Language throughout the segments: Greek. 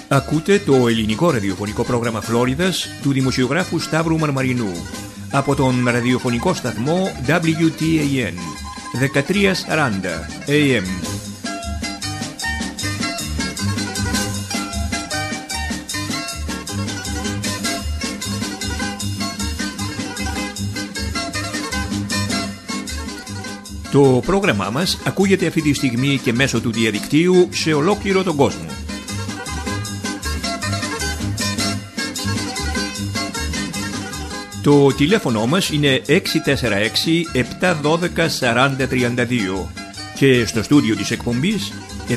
Ακούτε το ελληνικό ραδιοφωνικό πρόγραμμα Φλόριδας του δημοσιογράφου Σταύρου Μαρμαρινού από τον ραδιοφωνικό σταθμό WTAN 1340 AM. Το πρόγραμμά μας ακούγεται αυτή τη στιγμή και μέσω του διαδικτύου σε ολόκληρο τον κόσμο. Το τηλέφωνο μας είναι 646-712-4032 και στο στούντιο της εκπομπής 727-441-3000.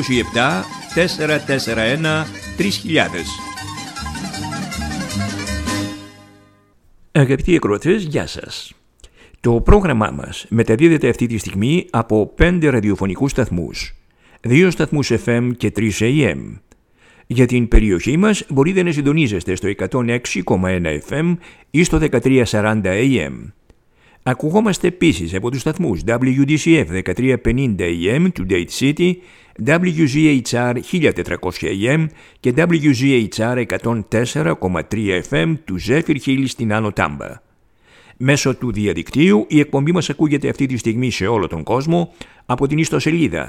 Αγαπητοί ακροατές, γεια σας. Το πρόγραμμά μας μεταδίδεται αυτή τη στιγμή από 5 ραδιοφωνικούς σταθμούς, 2 σταθμούς FM και 3 AM. Για την περιοχή μας μπορείτε να συντονίζεστε στο 106,1 FM ή στο 1340 AM. Ακουγόμαστε επίσης από τους σταθμούς WDCF 1350 AM του Date City, WGHR 1400 AM και WGHR 104,3 FM του Zephyr Hill στην Άνω Τάμπα. Μέσω του διαδικτύου η εκπομπή μας ακούγεται αυτή τη στιγμή σε όλο τον κόσμο από την ιστοσελίδα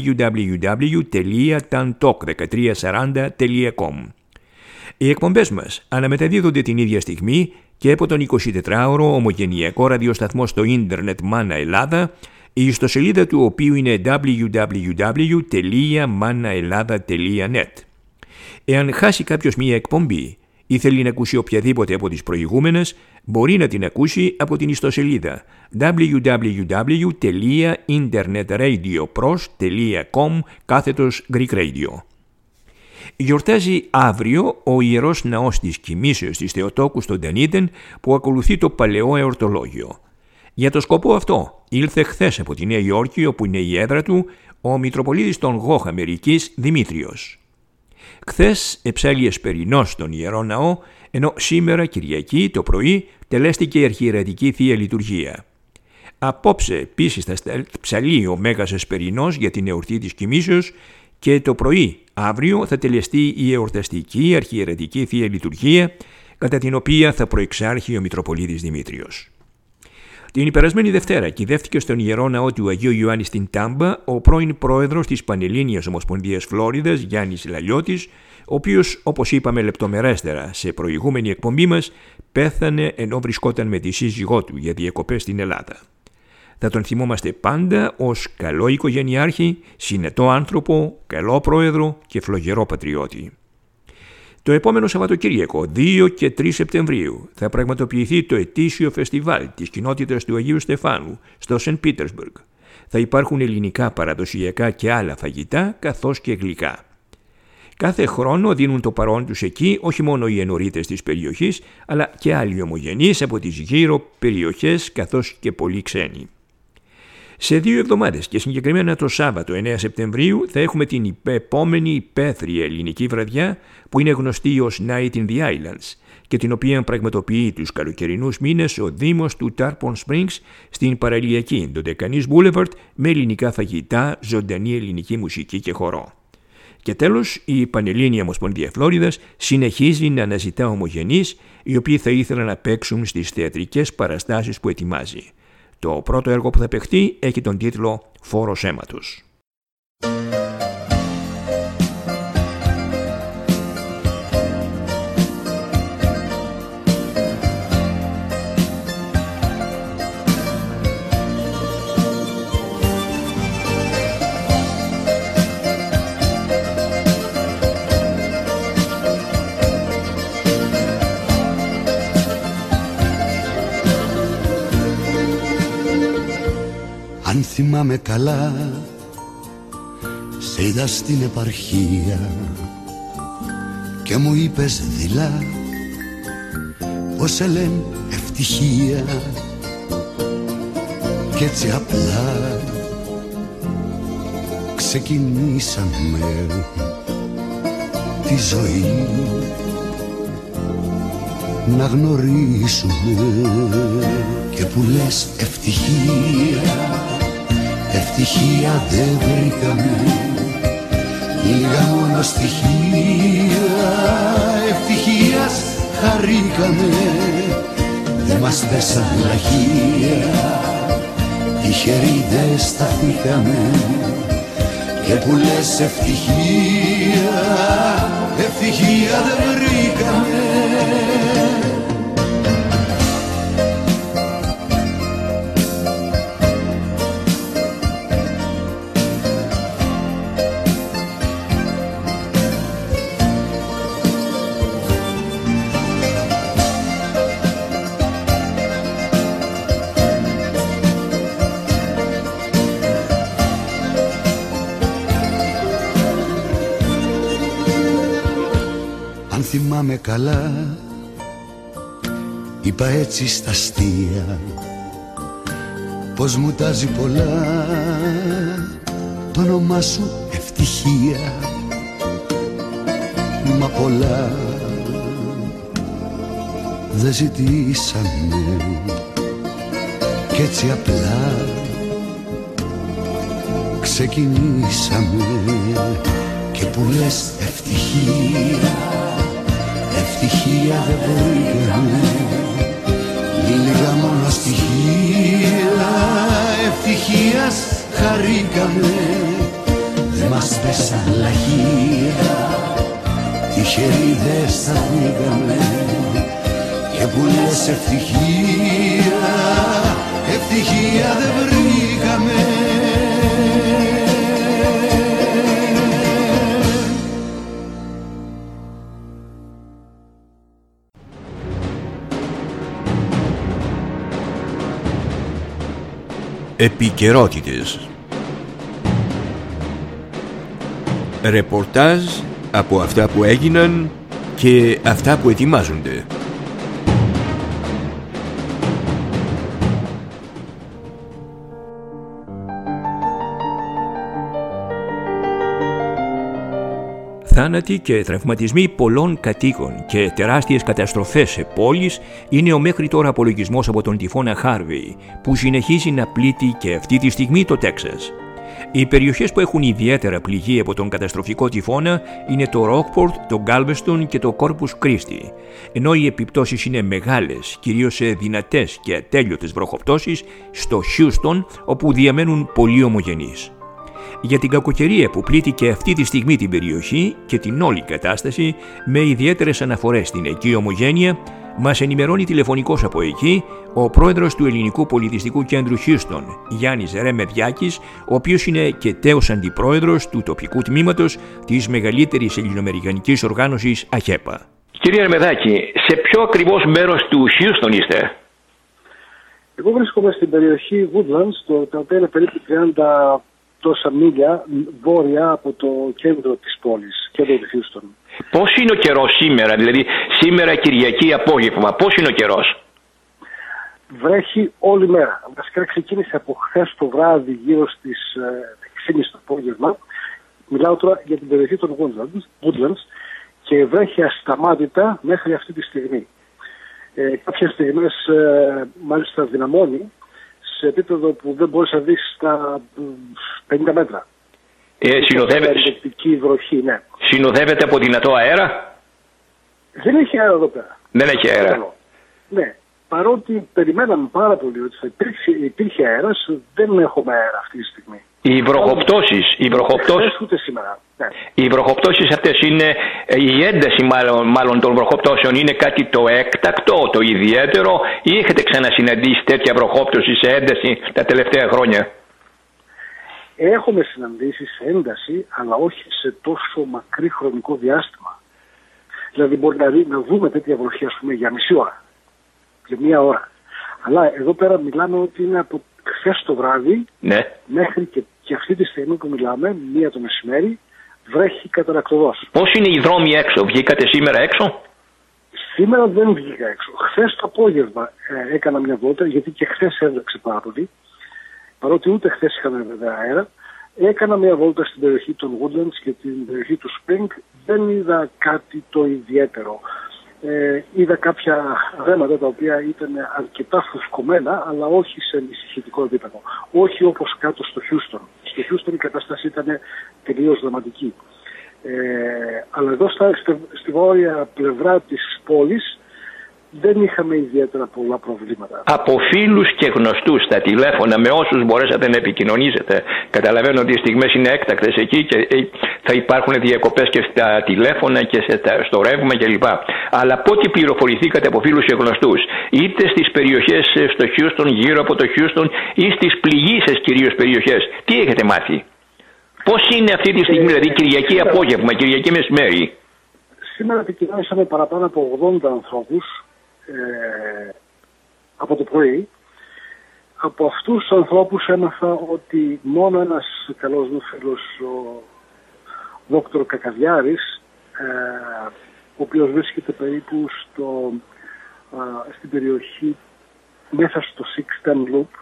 www.tantalk1340.com. Οι εκπομπές μας αναμεταδίδονται την ίδια στιγμή και από τον 24ωρο ομογενειακό ραδιοσταθμό στο ίντερνετ Μάνα Ελλάδα, η ιστοσελίδα του οποίου είναι www.manaelada.net. Εάν χάσει κάποιος μία εκπομπή ή θέλει να ακούσει οποιαδήποτε από τις προηγούμενες, μπορεί να την ακούσει από την ιστοσελίδα www.internetradioPros.com/Greek Radio. Γιορτάζει αύριο ο Ιερός Ναός της Κοιμήσεως της Θεοτόκου στον Τανίτεν που ακολουθεί το παλαιό εορτολόγιο. Για το σκοπό αυτό ήλθε χθες από τη Νέα Υόρκη, όπου είναι η έδρα του, ο Μητροπολίτης των Γόχ Αμερικής Δημήτριος. Χθες εψάλει εσπερινός στον Ιερό Ναό, ενώ σήμερα Κυριακή το πρωί τελέστηκε η αρχιερετική Θεία Λειτουργία. Απόψε επίσης θα ψαλεί ο Μέγας Εσπερινός για την εορτή της Κοιμήσεως και το πρωί αύριο θα τελεστεί η εορταστική αρχιερετική Θεία Λειτουργία, κατά την οποία θα προεξάρχει ο Μητροπολίτης Δημήτριος. Την περασμένη Δευτέρα κυδεύτηκε στον Ιερό Ναό του Αγίου Ιωάννη στην Τάμπα ο πρώην πρόεδρος της Πανελλήνιας Ομοσπονδίας Φλόριδας, Γιάννης Λαλιώτης, ο οποίος, όπως είπαμε λεπτομερέστερα σε προηγούμενη εκπομπή μας, πέθανε ενώ βρισκόταν με τη σύζυγό του για διακοπές στην Ελλάδα. Θα τον θυμόμαστε πάντα ως καλό οικογενειάρχη, συνετό άνθρωπο, καλό πρόεδρο και φλογερό πατριώτη. Το επόμενο Σαββατοκύριακο, 2 και 3 Σεπτεμβρίου, θα πραγματοποιηθεί το ετήσιο φεστιβάλ της κοινότητας του Αγίου Στεφάνου στο Σεντ Πίτερσμπουργκ. Θα υπάρχουν ελληνικά παραδοσιακά και άλλα φαγητά, καθώς και γλυκά. Κάθε χρόνο δίνουν το παρόν τους εκεί όχι μόνο οι ενορίτες της περιοχής, αλλά και άλλοι ομογενείς από τις γύρω περιοχές, καθώς και πολλοί ξένοι. Σε 2 εβδομάδες και συγκεκριμένα το Σάββατο 9 Σεπτεμβρίου θα έχουμε την επόμενη υπαίθρια ελληνική βραδιά που είναι γνωστή ως Night in the Islands και την οποία πραγματοποιεί τους καλοκαιρινούς μήνες ο Δήμος του Tarpon Springs στην παραλιακή Ντοντεκανής Boulevard με ελληνικά φαγητά, ζωντανή ελληνική μουσική και χορό. Και τέλος, η Πανελλήνια Ομοσπονδία Φλόριδας συνεχίζει να αναζητά ομογενείς οι οποίοι θα ήθελαν να παίξουν στις θεατρικές παραστάσεις που ετοιμάζει. Το πρώτο έργο που θα παιχτεί έχει τον τίτλο «Φόρος αίματος». Αν θυμάμαι καλά, σε είδα στην επαρχία και μου είπες δειλά πως σε λένε ευτυχία κι έτσι απλά ξεκινήσαμε τη ζωή να γνωρίσουμε και που λες ευτυχία δεν βρήκαμε, λίγα μόνο στοιχεία βρήκαμε, δε μας πέσαν λαχεία, τυχερίδες σταθήκαμε και που λες ευτυχία, ευτυχία δεν βρήκαμε. Θυμάμαι καλά, είπα έτσι στα αστεία, πως μου τάζει πολλά το όνομά σου ευτυχία. Μα πολλά δεν ζητήσαμε κι έτσι απλά ξεκινήσαμε. Και που λες ευτυχία, ευτυχία δεν βρήκαμε, λίγα μόνο στοιχεία ευτυχίας χαρήκαμε. Δε μας πέσαν λαχεία, τυχερίδες σταθήκαμε και που λες ευτυχία, ευτυχία δεν βρήκαμε. Επικαιρότητες. Ρεπορτάζ από αυτά που έγιναν και αυτά που ετοιμάζονται. Θάνατοι και τραυματισμοί πολλών κατοίκων και τεράστιες καταστροφές σε πόλεις είναι ο μέχρι τώρα απολογισμός από τον τυφώνα Χάρβεϊ, που συνεχίζει να πλήττει και αυτή τη στιγμή το Τέξας. Οι περιοχές που έχουν ιδιαίτερα πληγεί από τον καταστροφικό τυφώνα είναι το Ρόκπορτ, το Γκάλβεστον και το Κόρπους Κρίστι, ενώ οι επιπτώσεις είναι μεγάλες, κυρίως σε δυνατές και ατέλειωτες βροχοπτώσεις στο Χιούστον, όπου διαμένουν πολλοί ομογενείς. Για την κακοκαιρία που πλήττει και αυτή τη στιγμή την περιοχή και την όλη κατάσταση, με ιδιαίτερες αναφορές στην εκεί ομογένεια, μας ενημερώνει τηλεφωνικώς από εκεί ο πρόεδρος του Ελληνικού Πολιτιστικού Κέντρου Χιούστον, Γιάννης Ρεμεδιάκης, ο οποίος είναι και τέος αντιπρόεδρος του τοπικού τμήματος της μεγαλύτερης ελληνοαμερικανικής οργάνωσης ΑΧΕΠΑ. Κύριε Ρεμεδάκη, σε ποιο ακριβώς μέρος του Χιούστον είστε? Εγώ βρίσκομαι στην περιοχή Woodlands, τα οποία είναι περίπου 30 τόσα μίλια βόρεια από το κέντρο της πόλης, κέντρο του Χιούστον. Πώς είναι ο καιρός σήμερα, δηλαδή σήμερα Κυριακή απόγευμα, πώς είναι ο καιρός? Βρέχει όλη μέρα. Βασικά ξεκίνησε από χθες το βράδυ γύρω στις 6:30 το απόγευμα. Μιλάω τώρα για την περιοχή των Woodlands και βρέχει ασταμάτητα μέχρι αυτή τη στιγμή. Κάποιες στιγμές μάλιστα δυναμώνει σε επίπεδο που δεν μπορείς να δεις στα 50 μέτρα. Βροχή, ναι. Συνοδεύεται από δυνατό αέρα? Δεν έχει αέρα εδώ πέρα. Δεν έχει αέρα. Ναι. Παρότι περιμέναμε πάρα πολύ ότι θα υπήρχε αέρας, δεν έχουμε αέρα αυτή τη στιγμή. Οι βροχοπτώσεις ούτε σήμερα. Ναι. Οι βροχοπτώσεις αυτές είναι, η ένταση μάλλον των βροχοπτώσεων είναι κάτι το έκτακτο, το ιδιαίτερο, ή έχετε ξανασυναντήσει τέτοια βροχόπτωση σε ένταση τα τελευταία χρόνια? Έχουμε συναντήσει σε ένταση, αλλά όχι σε τόσο μακρύ χρονικό διάστημα. Δηλαδή μπορεί να δούμε τέτοια βροχή, ας πούμε, για μισή ώρα, για μία ώρα. Αλλά εδώ πέρα μιλάμε ότι είναι από χθες το βράδυ, ναι, μέχρι και αυτή τη στιγμή που μιλάμε, μία το μεσημέρι, βρέχει καταρακτωδώς. Πώς είναι οι δρόμοι έξω, βγήκατε σήμερα έξω? Σήμερα δεν βγήκα έξω. Χθες το απόγευμα έκανα μια βόλτα, γιατί και χθες έβρεξε πάρα πολύ. Παρότι ούτε χθες είχαμε βέβαια αέρα, έκανα μια βόλτα στην περιοχή των Woodlands και την περιοχή του Spring. Δεν είδα κάτι το ιδιαίτερο. Είδα κάποια δέματα τα οποία ήταν αρκετά φουσκωμένα, αλλά όχι σε ανησυχητικό επίπεδο. Όχι όπως κάτω στο Χιούστον. Στο Χιούστον η κατάσταση ήταν τελείως δραματική. Αλλά εδώ στη βόρεια πλευρά της πόλης δεν είχαμε ιδιαίτερα πολλά προβλήματα. Από φίλους και γνωστούς στα τηλέφωνα, με όσους μπορέσατε να επικοινωνήσετε. Καταλαβαίνω ότι οι στιγμές είναι έκτακτες εκεί και θα υπάρχουν διακοπές και στα τηλέφωνα και στο ρεύμα κλπ. Αλλά πότε πληροφορηθήκατε από φίλους και γνωστούς, είτε στις περιοχές στο Χιούστον, γύρω από το Χιούστον, ή στις πληγείσες κυρίως περιοχές, τι έχετε μάθει? Πώς είναι αυτή τη στιγμή, δηλαδή Κυριακή απόγευμα, Κυριακή μεσημέρι? Σήμερα επικοινωνήσαμε παραπάνω από 80 ανθρώπους από το πρωί. Από αυτούς τους ανθρώπους έμαθα ότι μόνο ένας καλός μου φίλος, ο Δόκτωρ Κακαδιάρης, ο οποίος βρίσκεται περίπου στην περιοχή μέσα στο Six-Ten Loop,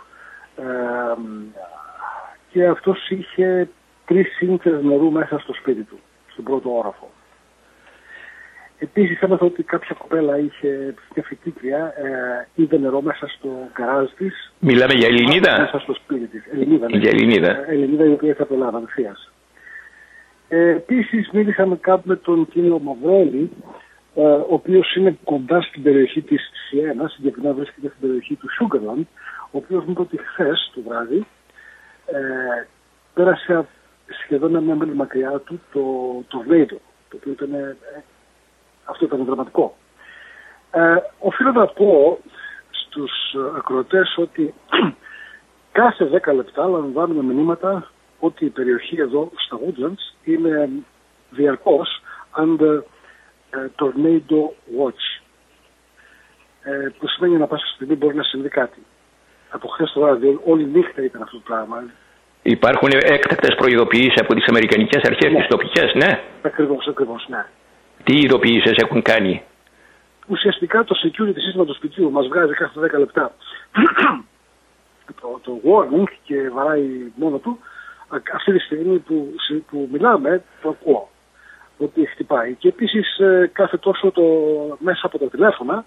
και αυτός είχε 3 σύνθρες νερού μέσα στο σπίτι του, στον πρώτο όροφο. Επίσης έμαθα ότι κάποια κοπέλα είχε μια φοιτήτρια, είδε νερό μέσα στο γκαράζ της. Μιλάμε για Ελληνίδα? Μέσα στο σπίτι της. Ελληνίδα. Για Ελληνίδα. Ελληνίδα, η οποία ήρθε από Ελλάδα απευθείας. Επίσης μίλησα με τον κύριο Μαυρέλη, ο οποίος είναι κοντά στην περιοχή της Σιένας, συγκεκριμένα βρίσκεται στην περιοχή του Sugarland, ο οποίος μου είπε ότι χθες το βράδυ πέρασε σχεδόν μια μέλη μακριά του το Βέιδο, το οποίο ήταν... Αυτό ήταν δραματικό. Οφείλω να πω στους ακροατές ότι κάθε 10 λεπτά λαμβάνουμε μηνύματα ότι η περιοχή εδώ στα Woodlands είναι διαρκώς under tornado watch, που σημαίνει να πάσα στιγμή μπορεί να συμβεί κάτι. Από χθες το βράδυ, όλη νύχτα ήταν αυτό το πράγμα. Υπάρχουν έκτακτες προειδοποιήσεις από τις αμερικανικές αρχές, τις τοπικές, ναι. Ακριβώς, ναι. Τι ειδοποιήσεις έχουν κάνει? Ουσιαστικά το security σύστημα του σπιτιού μας βγάζει κάθε 10 λεπτά το warning και βαράει μόνο του. Αυτή τη στιγμή που μιλάμε το ακούω ότι χτυπάει. Και επίσης κάθε τόσο μέσα από τα τηλέφωνα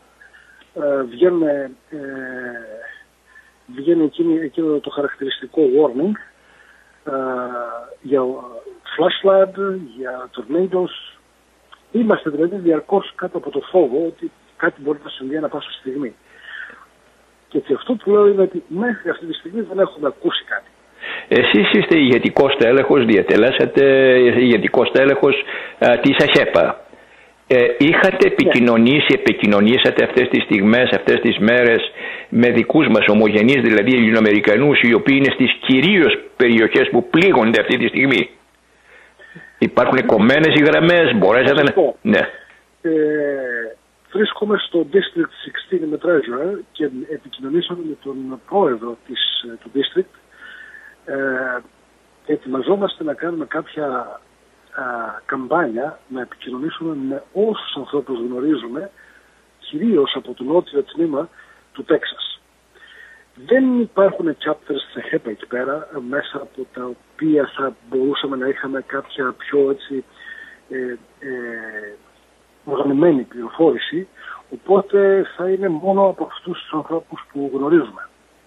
βγαίνει εκείνο το χαρακτηριστικό warning για flash flood, για tornadoes. Είμαστε δηλαδή διαρκώς κάτω από το φόβο ότι κάτι μπορεί να συμβεί ανά πάσα στιγμή. Και αυτό που λέω είναι ότι μέχρι αυτή τη στιγμή δεν έχουμε ακούσει κάτι. Εσείς είστε ηγετικός τέλεχος, διατελέσατε ηγετικός τέλεχος της ΑΧΕΠΑ. Είχατε επικοινωνήσατε αυτές τις στιγμές, αυτές τις μέρες με δικούς μας ομογενείς, δηλαδή Ελληνοαμερικανούς, οι οποίοι είναι στις κυρίως περιοχές που πλήγονται αυτή τη στιγμή? Υπάρχουν κομμένες οι γραμμές, μπορέσατε να... Ναι. Βρίσκομαι στο District 16 με Treasurer και επικοινωνήσαμε με τον πρόεδρο του District. Ετοιμαζόμαστε να κάνουμε κάποια καμπάνια, να επικοινωνήσουμε με όσους ανθρώπους γνωρίζουμε, κυρίως από το νότιο τμήμα του Τέξας. Δεν υπάρχουν chapters της ΑΧΕΠΑ εκεί πέρα, μέσα από τα οποία θα μπορούσαμε να είχαμε κάποια πιο έτσι οργανωμένη πληροφόρηση, οπότε θα είναι μόνο από αυτούς τους ανθρώπους που γνωρίζουμε.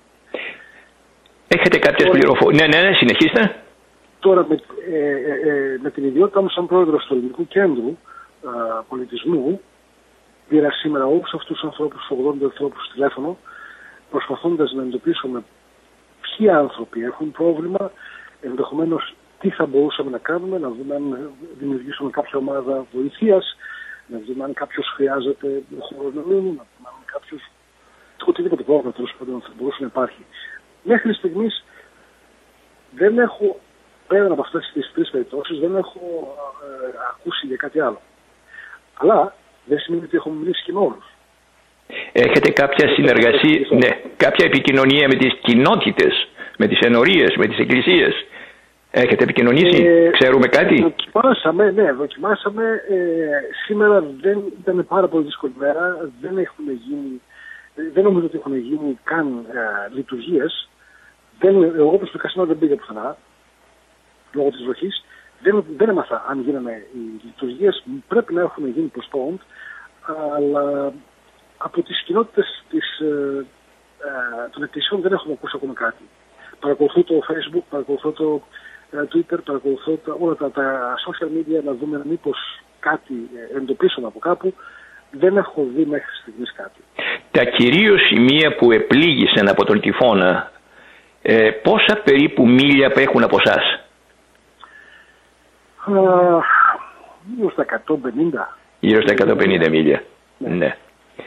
Έχετε κάποιες πληροφορίες? Ναι, συνεχίστε. Τώρα με την ιδιότητα μου σαν πρόεδρος του Ελληνικού Κέντρου Πολιτισμού, πήρα σήμερα όλους αυτούς τους ανθρώπους, 80 ανθρώπους στο τηλέφωνο, προσπαθώντας να εντοπίσουμε ποιοι άνθρωποι έχουν πρόβλημα, ενδεχομένως τι θα μπορούσαμε να κάνουμε, να δούμε αν δημιουργήσουμε κάποια ομάδα βοηθείας, να δούμε αν κάποιος χρειάζεται χώρο να μείνει, να δούμε αν κάποιος... Οτιδήποτε πρόβλημα τέλος πάντων θα μπορούσε να υπάρχει. Μέχρι στιγμής δεν έχω, πέραν από αυτές τις 3 περιπτώσεις, δεν έχω ακούσει για κάτι άλλο. Αλλά δεν σημαίνει ότι έχουμε μιλήσει και με όλους. Έχετε κάποια συνεργασία, κάποια επικοινωνία με τις κοινότητες, με τις ενορίες, με τις εκκλησίες? Έχετε επικοινωνήσει, ξέρουμε κάτι? Δοκιμάσαμε. Σήμερα δεν ήταν πάρα πολύ δύσκολη μέρα. Δεν νομίζω ότι έχουν γίνει καν λειτουργίες. Εγώ προσωπικά σήμερα δεν πήγα πουθενά, λόγω της βροχής. Δεν έμαθα αν γίνανε οι λειτουργίες. Πρέπει να έχουν γίνει postponed, αλλά από τις κοινότητες των εκκλησιών δεν έχουμε ακούσει ακόμα κάτι. Παρακολουθώ το Facebook, παρακολουθώ το Twitter, παρακολουθώ όλα τα social media, να δούμε μήπως κάτι εντοπίσουμε από κάπου, δεν έχω δει μέχρι στιγμής κάτι. Τα κυρίως σημεία που επλήγησαν από τον τυφώνα, πόσα περίπου μίλια έχουν από εσάς? Γύρω στα 150. Γύρω στα 150 μίλια. Ναι.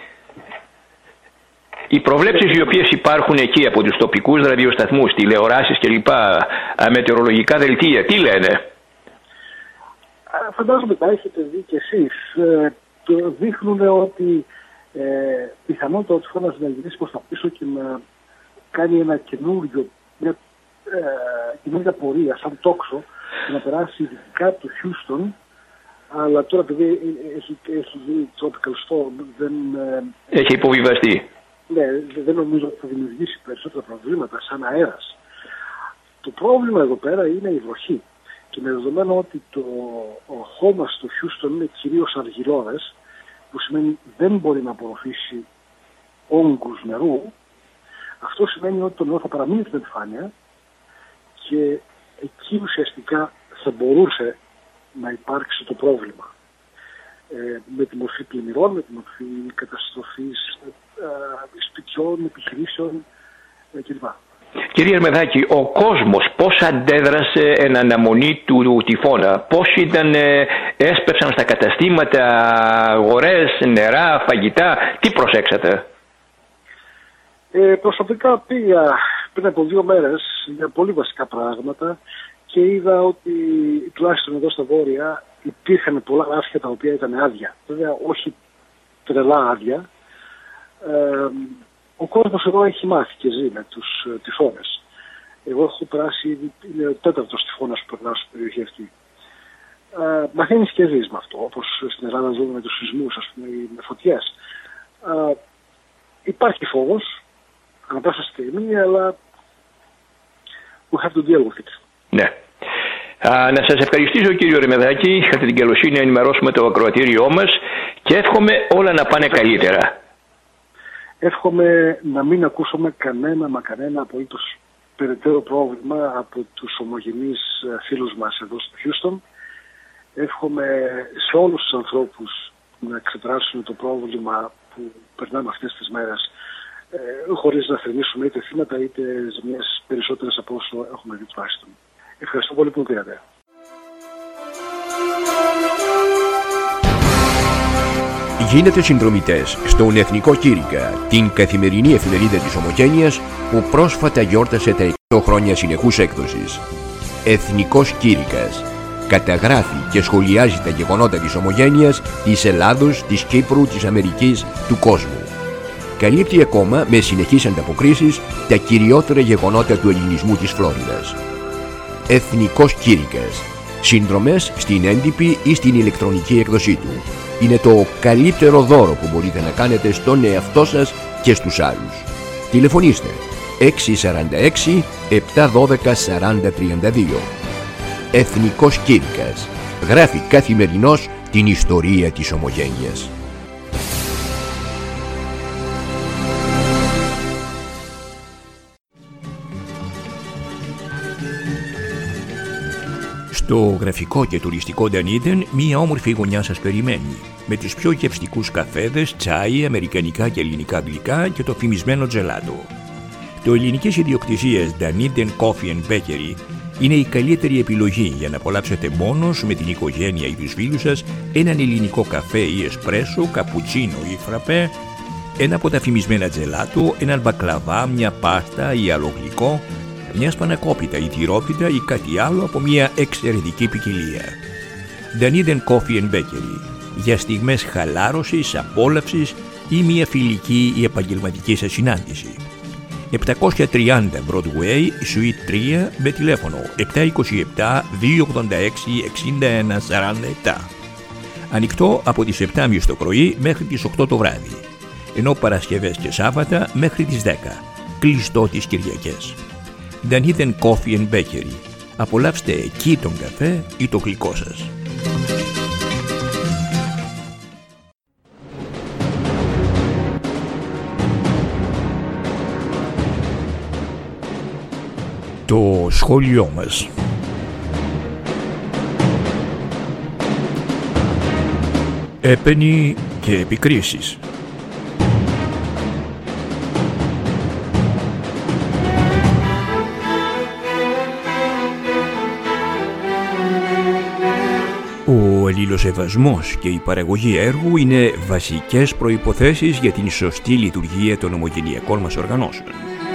Οι προβλέψεις οι οποίες υπάρχουν εκεί από τους τοπικούς ραδιοσταθμούς, τηλεοράσεις κλπ, μετεωρολογικά δελτία, τι λένε? Φαντάζομαι τα έχετε δει κι εσείς. Δείχνουν ότι πιθανότατα ο τυφώνας να γυρίσει προς τα πίσω και να κάνει ένα μια καινούργια πορεία σαν τόξο και να περάσει δυτικά του Χιούστον, αλλά τώρα επειδή έχει γίνει tropical storm έχει υποβιβαστεί. Ναι, δεν νομίζω ότι θα δημιουργήσει περισσότερα προβλήματα σαν αέρας. Το πρόβλημα εδώ πέρα είναι η βροχή. Και με δεδομένο ότι ο χώμα στο Χιούστον είναι κυρίως αργυλώδες, που σημαίνει δεν μπορεί να απορροφήσει όγκους νερού, αυτό σημαίνει ότι το νερό θα παραμείνει στην επιφάνεια και εκεί ουσιαστικά θα μπορούσε να υπάρξει το πρόβλημα. Με τη μορφή πλημμυρών, με τη μορφή καταστροφής σπιτιών, επιχειρήσεων κλπ. Κύριε Ερμεδάκη, ο κόσμος πώς αντέδρασε εν αναμονή του τυφώνα? Πώς έσπευσαν στα καταστήματα αγορές, νερά, φαγητά? Τι προσέξατε? Προσωπικά πήγα πριν από 2 μέρες για πολύ βασικά πράγματα και είδα ότι τουλάχιστον εδώ στα βόρεια υπήρχαν πολλά ράφια τα οποία ήταν άδεια. Βέβαια όχι τρελά άδεια. Ο κόσμος εδώ έχει μάθει και ζει με τους τυφώνες. Εγώ έχω περάσει, είναι ο 4ος τυφώνας που περνάω στην περιοχή αυτή. Μαθαίνεις και ζεις με αυτό, όπως στην Ελλάδα ζούμε με τους σεισμούς, ας πούμε, με φωτιές. Υπάρχει φόβος, ανά πάσα στιγμή, αλλά we have to deal with it. Ναι. Να σας ευχαριστήσω κύριο Ερμεδάκη, είχατε την καλοσύνη να ενημερώσουμε το ακροατήριό μας και εύχομαι όλα να πάνε καλύτερα. Εύχομαι να μην ακούσουμε κανένα απολύτως περαιτέρω πρόβλημα από τους ομογενείς φίλους μας εδώ στο Χιούστον. Εύχομαι σε όλους τους ανθρώπους να ξεπεράσουν το πρόβλημα που περνάμε αυτές τις μέρες, χωρίς να θρηνήσουμε είτε θύματα είτε ζημιές περισσότερες από όσο έχουμε δει τουλάχιστον. Ευχαριστώ πολύ που μου πήρατε. Γίνετε συνδρομητές στον Εθνικό Κήρυκα, την καθημερινή εφημερίδα της Ομογένειας που πρόσφατα γιόρτασε τα 100 χρόνια συνεχούς έκδοσης. Εθνικός Κήρυκας καταγράφει και σχολιάζει τα γεγονότα της Ομογένειας, της Ελλάδος, της Κύπρου, της Αμερικής, του κόσμου. Καλύπτει ακόμα με συνεχείς ανταποκρίσεις τα κυριότερα γεγονότα του ελληνισμού της Φλόριδας. Εθνικός Κήρυκας. Συνδρομές στην έντυπη ή στην ηλεκτρονική έκδοσή του. Είναι το καλύτερο δώρο που μπορείτε να κάνετε στον εαυτό σας και στους άλλους. Τηλεφωνήστε 646 712 4032. Εθνικός Κήρυκας. Γράφει καθημερινώς την ιστορία της Ομογένειας. Στο γραφικό και τουριστικό Dunedin, μία όμορφη γωνιά σας περιμένει, με τους πιο γευστικούς καφέδες, τσάι, αμερικανικά και ελληνικά γλυκά και το φημισμένο τζελάτο. Το ελληνικής ιδιοκτησίας Dunedin Coffee and Bakery είναι η καλύτερη επιλογή για να απολαύσετε μόνος με την οικογένεια ή τους φίλους σας έναν ελληνικό καφέ ή εσπρέσο, καπουτσίνο ή φραπέ, ένα από τα φημισμένα τζελάτο, έναν μπακλαβά, μια πάστα ή άλλο γλυκό, μια σπανακόπιτα ή τυρόπιτα ή κάτι άλλο από μια εξαιρετική ποικιλία. Dunedin Coffee and Bakery, για στιγμές χαλάρωσης, απόλαυσης ή μια φιλική ή επαγγελματική σας συνάντηση. 730 Broadway, Suite 3, με τηλέφωνο 727 286 61 47. Ανοιχτό από τις 7.30 το πρωί μέχρι τις 8 το βράδυ, ενώ Παρασκευές και Σάββατα μέχρι τις 10. Κλειστό τις Κυριακές. Dunedin Coffee and Bakery. Απολαύστε εκεί τον καφέ ή το γλυκό σας. Το σχόλιο μας. Έπαινη και επικρίσεις. Ο αλληλοσεβασμός και η παραγωγή έργου είναι βασικές προϋποθέσεις για την σωστή λειτουργία των ομογενειακών μας οργανώσεων.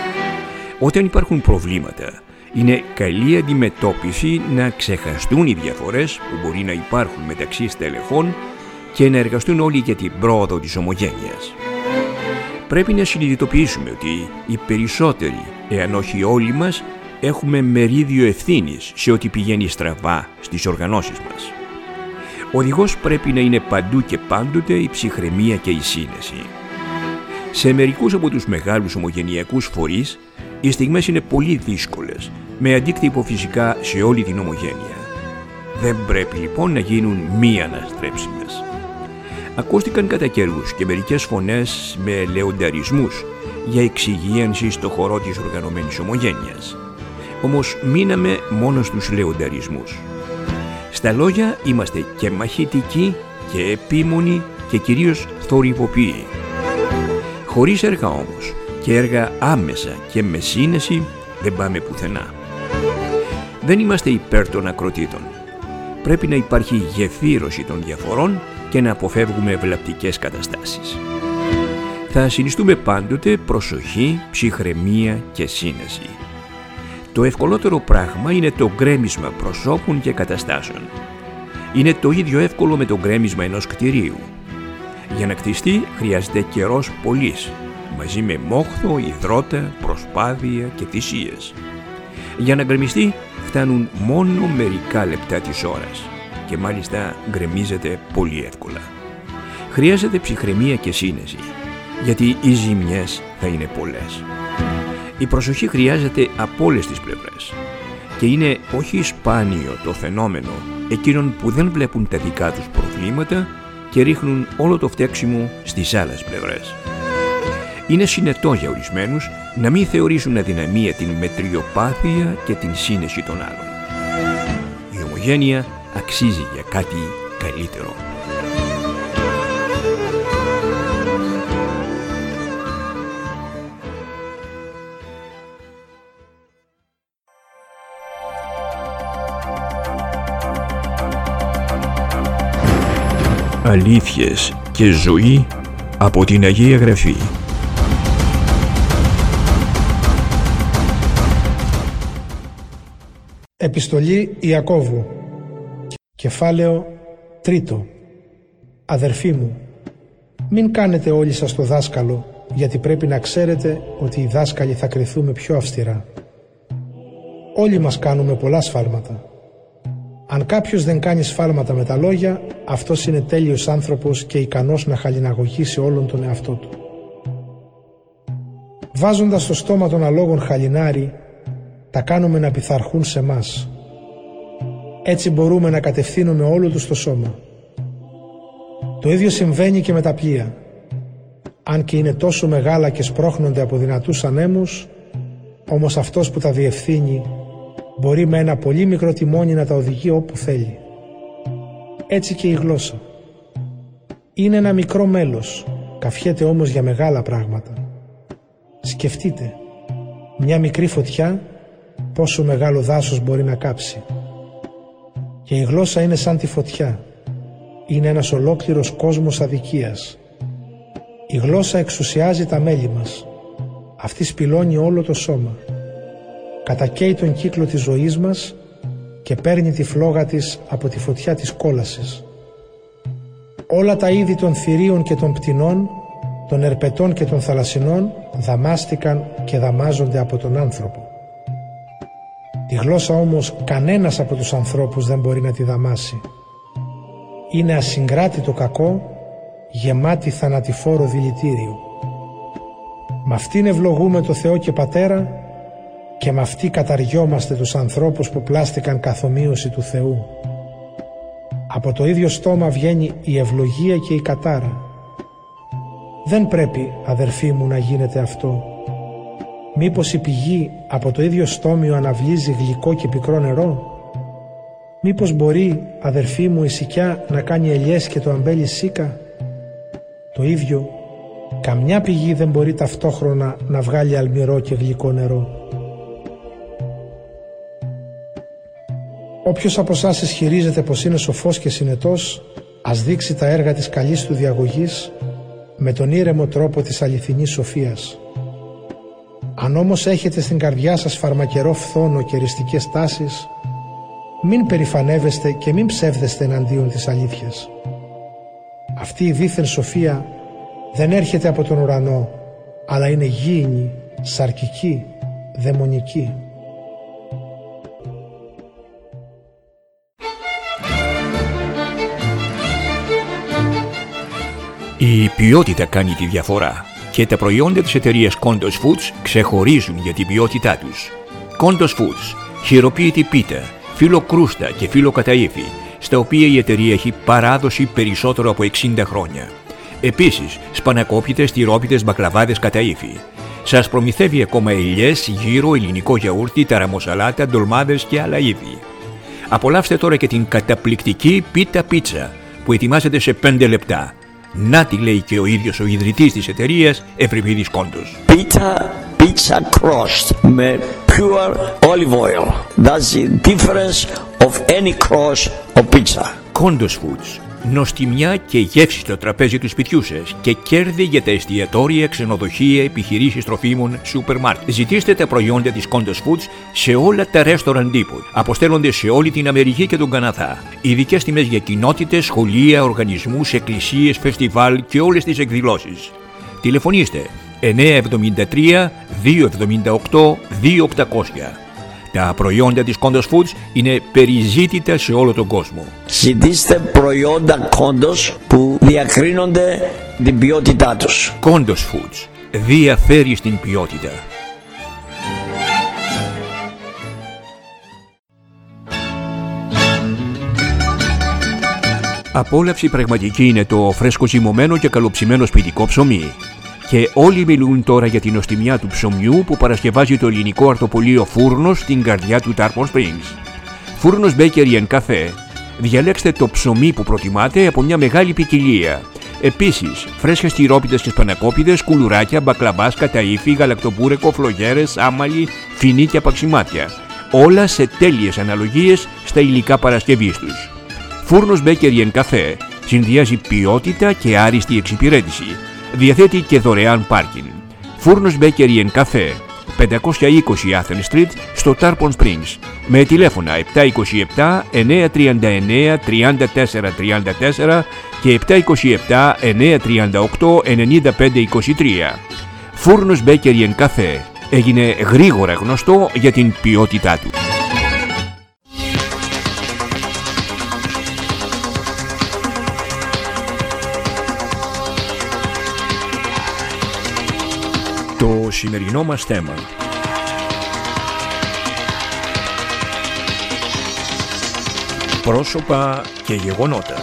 Όταν υπάρχουν προβλήματα, είναι καλή αντιμετώπιση να ξεχαστούν οι διαφορές που μπορεί να υπάρχουν μεταξύ στελεχών και να εργαστούν όλοι για την πρόοδο της ομογένειας. Πρέπει να συνειδητοποιήσουμε ότι οι περισσότεροι, εάν όχι όλοι μας, έχουμε μερίδιο ευθύνης σε ό,τι πηγαίνει στραβά στις οργανώσεις μας. Ο οδηγός πρέπει να είναι παντού και πάντοτε η ψυχραιμία και η σύνεση. Σε μερικούς από τους μεγάλους ομογενειακούς φορείς, οι στιγμές είναι πολύ δύσκολες, με αντίκτυπο φυσικά σε όλη την ομογένεια. Δεν πρέπει λοιπόν να γίνουν μη αναστρέψιμες. Ακούστηκαν κατά καιρούς και μερικές φωνές με λεονταρισμούς για εξυγίανση στο χορό της οργανωμένης ομογένειας. Όμως μείναμε μόνο στους λεονταρισμούς. Στα λόγια είμαστε και μαχητικοί και επίμονοι και κυρίως θορυβοποιοί. Χωρίς έργα όμως και έργα άμεσα και με σύνεση δεν πάμε πουθενά. Δεν είμαστε υπέρ των ακροτήτων. Πρέπει να υπάρχει γεφύρωση των διαφορών και να αποφεύγουμε βλαπτικές καταστάσεις. Θα συνιστούμε πάντοτε προσοχή, ψυχραιμία και σύνεση. Το ευκολότερο πράγμα είναι το γκρέμισμα προσώπων και καταστάσεων. Είναι το ίδιο εύκολο με το γκρέμισμα ενός κτηρίου. Για να κτιστεί χρειάζεται καιρός πολύς, μαζί με μόχθο, υδρότα, προσπάθεια και θυσίες. Για να γκρεμιστεί φτάνουν μόνο μερικά λεπτά της ώρας και μάλιστα γκρεμίζεται πολύ εύκολα. Χρειάζεται ψυχραιμία και σύνεση, γιατί οι ζημιές θα είναι πολλές. Η προσοχή χρειάζεται από όλες τις πλευρές και είναι όχι σπάνιο το φαινόμενο εκείνων που δεν βλέπουν τα δικά τους προβλήματα και ρίχνουν όλο το φταίξιμο στις άλλες πλευρές. Είναι συνετό για ορισμένους να μην θεωρήσουν αδυναμία την μετριοπάθεια και την σύνεση των άλλων. Η ομογένεια αξίζει για κάτι καλύτερο. Αλήθειες και ζωή από την Αγία Γραφή. Επιστολή Ιακώβου. Κεφάλαιο 3. Αδερφοί μου, μην κάνετε όλοι σας το δάσκαλο, γιατί πρέπει να ξέρετε ότι οι δάσκαλοι θα κριθούμε πιο αυστηρά. Όλοι μας κάνουμε πολλά σφάλματα. Αν κάποιος δεν κάνει σφάλματα με τα λόγια, αυτός είναι τέλειος άνθρωπος και ικανός να χαλιναγωγήσει όλον τον εαυτό του. Βάζοντας στο στόμα των αλόγων χαλινάρι, τα κάνουμε να πειθαρχούν σε μας. Έτσι μπορούμε να κατευθύνουμε όλο τους το σώμα. Το ίδιο συμβαίνει και με τα πλοία. Αν και είναι τόσο μεγάλα και σπρώχνονται από δυνατούς ανέμους, όμως αυτός που τα διευθύνει μπορεί με ένα πολύ μικρό τιμόνι να τα οδηγεί όπου θέλει. Έτσι και η γλώσσα. Είναι ένα μικρό μέλος, καυχέται όμως για μεγάλα πράγματα. Σκεφτείτε, μια μικρή φωτιά πόσο μεγάλο δάσος μπορεί να κάψει. Και η γλώσσα είναι σαν τη φωτιά. Είναι ένας ολόκληρος κόσμος αδικίας. Η γλώσσα εξουσιάζει τα μέλη μας. Αυτή σπηλώνει όλο το σώμα. Κατακαίει τον κύκλο της ζωής μας και παίρνει τη φλόγα της από τη φωτιά της κόλασης. Όλα τα είδη των θηρίων και των πτηνών, των ερπετών και των θαλασσινών δαμάστηκαν και δαμάζονται από τον άνθρωπο. Τη γλώσσα όμως κανένας από τους ανθρώπους δεν μπορεί να τη δαμάσει. Είναι ασυγκράτητο κακό, γεμάτη θανατηφόρο δηλητήριο. Μ' αυτήν ευλογούμε το Θεό και Πατέρα και μ' αυτή καταριόμαστε τους ανθρώπους που πλάστηκαν καθομοίωση του Θεού. Από το ίδιο στόμα βγαίνει η ευλογία και η κατάρα. Δεν πρέπει, αδερφοί μου, να γίνεται αυτό. Μήπως η πηγή από το ίδιο στόμιο αναβλύζει γλυκό και πικρό νερό? Μήπως μπορεί, αδερφοί μου, η σικιά να κάνει ελιές και το αμπέλι σίκα? Το ίδιο, καμιά πηγή δεν μπορεί ταυτόχρονα να βγάλει αλμυρό και γλυκό νερό. Όποιος από εσάς ισχυρίζεται πως είναι σοφός και συνετός, ας δείξει τα έργα της καλής του διαγωγής με τον ήρεμο τρόπο της αληθινής σοφίας. Αν όμως έχετε στην καρδιά σας φαρμακερό φθόνο και εριστικές τάσεις, μην περηφανεύεστε και μην ψεύδεστε εναντίον της αλήθειας. Αυτή η δίθεν σοφία δεν έρχεται από τον ουρανό, αλλά είναι γήινη, σαρκική, δαιμονική. Η ποιότητα κάνει τη διαφορά και τα προϊόντα της εταιρείας Kondos Foods ξεχωρίζουν για την ποιότητά τους. Kondos Foods, χειροποίητη πίτα, φύλλο κρούστα και φύλλο καταΐφι, στα οποία η εταιρεία έχει παράδοση περισσότερο από 60 χρόνια. Επίσης, σπανακόπιτες, τυρόπιτες, μπακλαβάδες καταΐφι. Σας προμηθεύει ακόμα ελιές, γύρο, ελληνικό γιαούρτι, ταραμοσαλάτα, ντολμάδες και άλλα είδη. Απολαύστε τώρα και την καταπληκτική πίτα πίτσα που ετοιμάζεται σε 5 λεπτά. Να τη λέει και ο ίδιος ο ιδρυτής της εταιρείας, Ευρυπίδης Κόντος. Pizza crust με pure olive oil. That's the difference of any crust of pizza. Kondos Foods. Νοστιμιά και γεύση στο τραπέζι του σπιτιού σας και κέρδη για τα εστιατόρια, ξενοδοχεία, επιχειρήσεις τροφίμων, σούπερ μάρκετ. Ζητήστε τα προϊόντα της Kondos Foods σε όλα τα restaurant depot. Αποστέλλονται σε όλη την Αμερική και τον Καναδά. Ειδικές τιμές για κοινότητες, σχολεία, οργανισμούς, εκκλησίες, φεστιβάλ και όλες τις εκδηλώσεις. Τηλεφωνήστε 973 278 2800. Τα προϊόντα της Kondos Foods είναι περιζήτητα σε όλο τον κόσμο. Ζητήστε προϊόντα Kondos που διακρίνονται την ποιότητά τους. Kondos Foods διαφέρει στην ποιότητα. Απόλαυση πραγματική είναι το φρέσκο ζυμωμένο και καλοψημένο σπιτικό ψωμί. Και όλοι μιλούν τώρα για την νοστιμιά του ψωμιού που παρασκευάζει το ελληνικό αρτοπολείο Φούρνος στην καρδιά του Tarpon Springs. Φούρνος Bakery & Café. Διαλέξτε το ψωμί που προτιμάτε από μια μεγάλη ποικιλία. Επίσης, φρέσκες τυρόπιτες και σπανακόπιτες, κουλουράκια, μπακλαβάς, καταΐφι, γαλακτοπούρεκο, φλογέρες, άμαλι, φινί και απαξιμάτια. Όλα σε τέλειες αναλογίες στα υλικά παρασκευής τους. Φούρνος Bakery & Café συνδυάζει ποιότητα και άριστη εξυπηρέτηση. Διαθέτει και δωρεάν πάρκινγκ. Φούρνος Bakery & Café, 520 Athens Street στο Tarpon Springs, με τηλέφωνα 727 939 3434 και 727 938 9523. Φούρνος Bakery & Café έγινε γρήγορα γνωστό για την ποιότητά του. Το σημερινό μας θέμα: πρόσωπα και γεγονότα.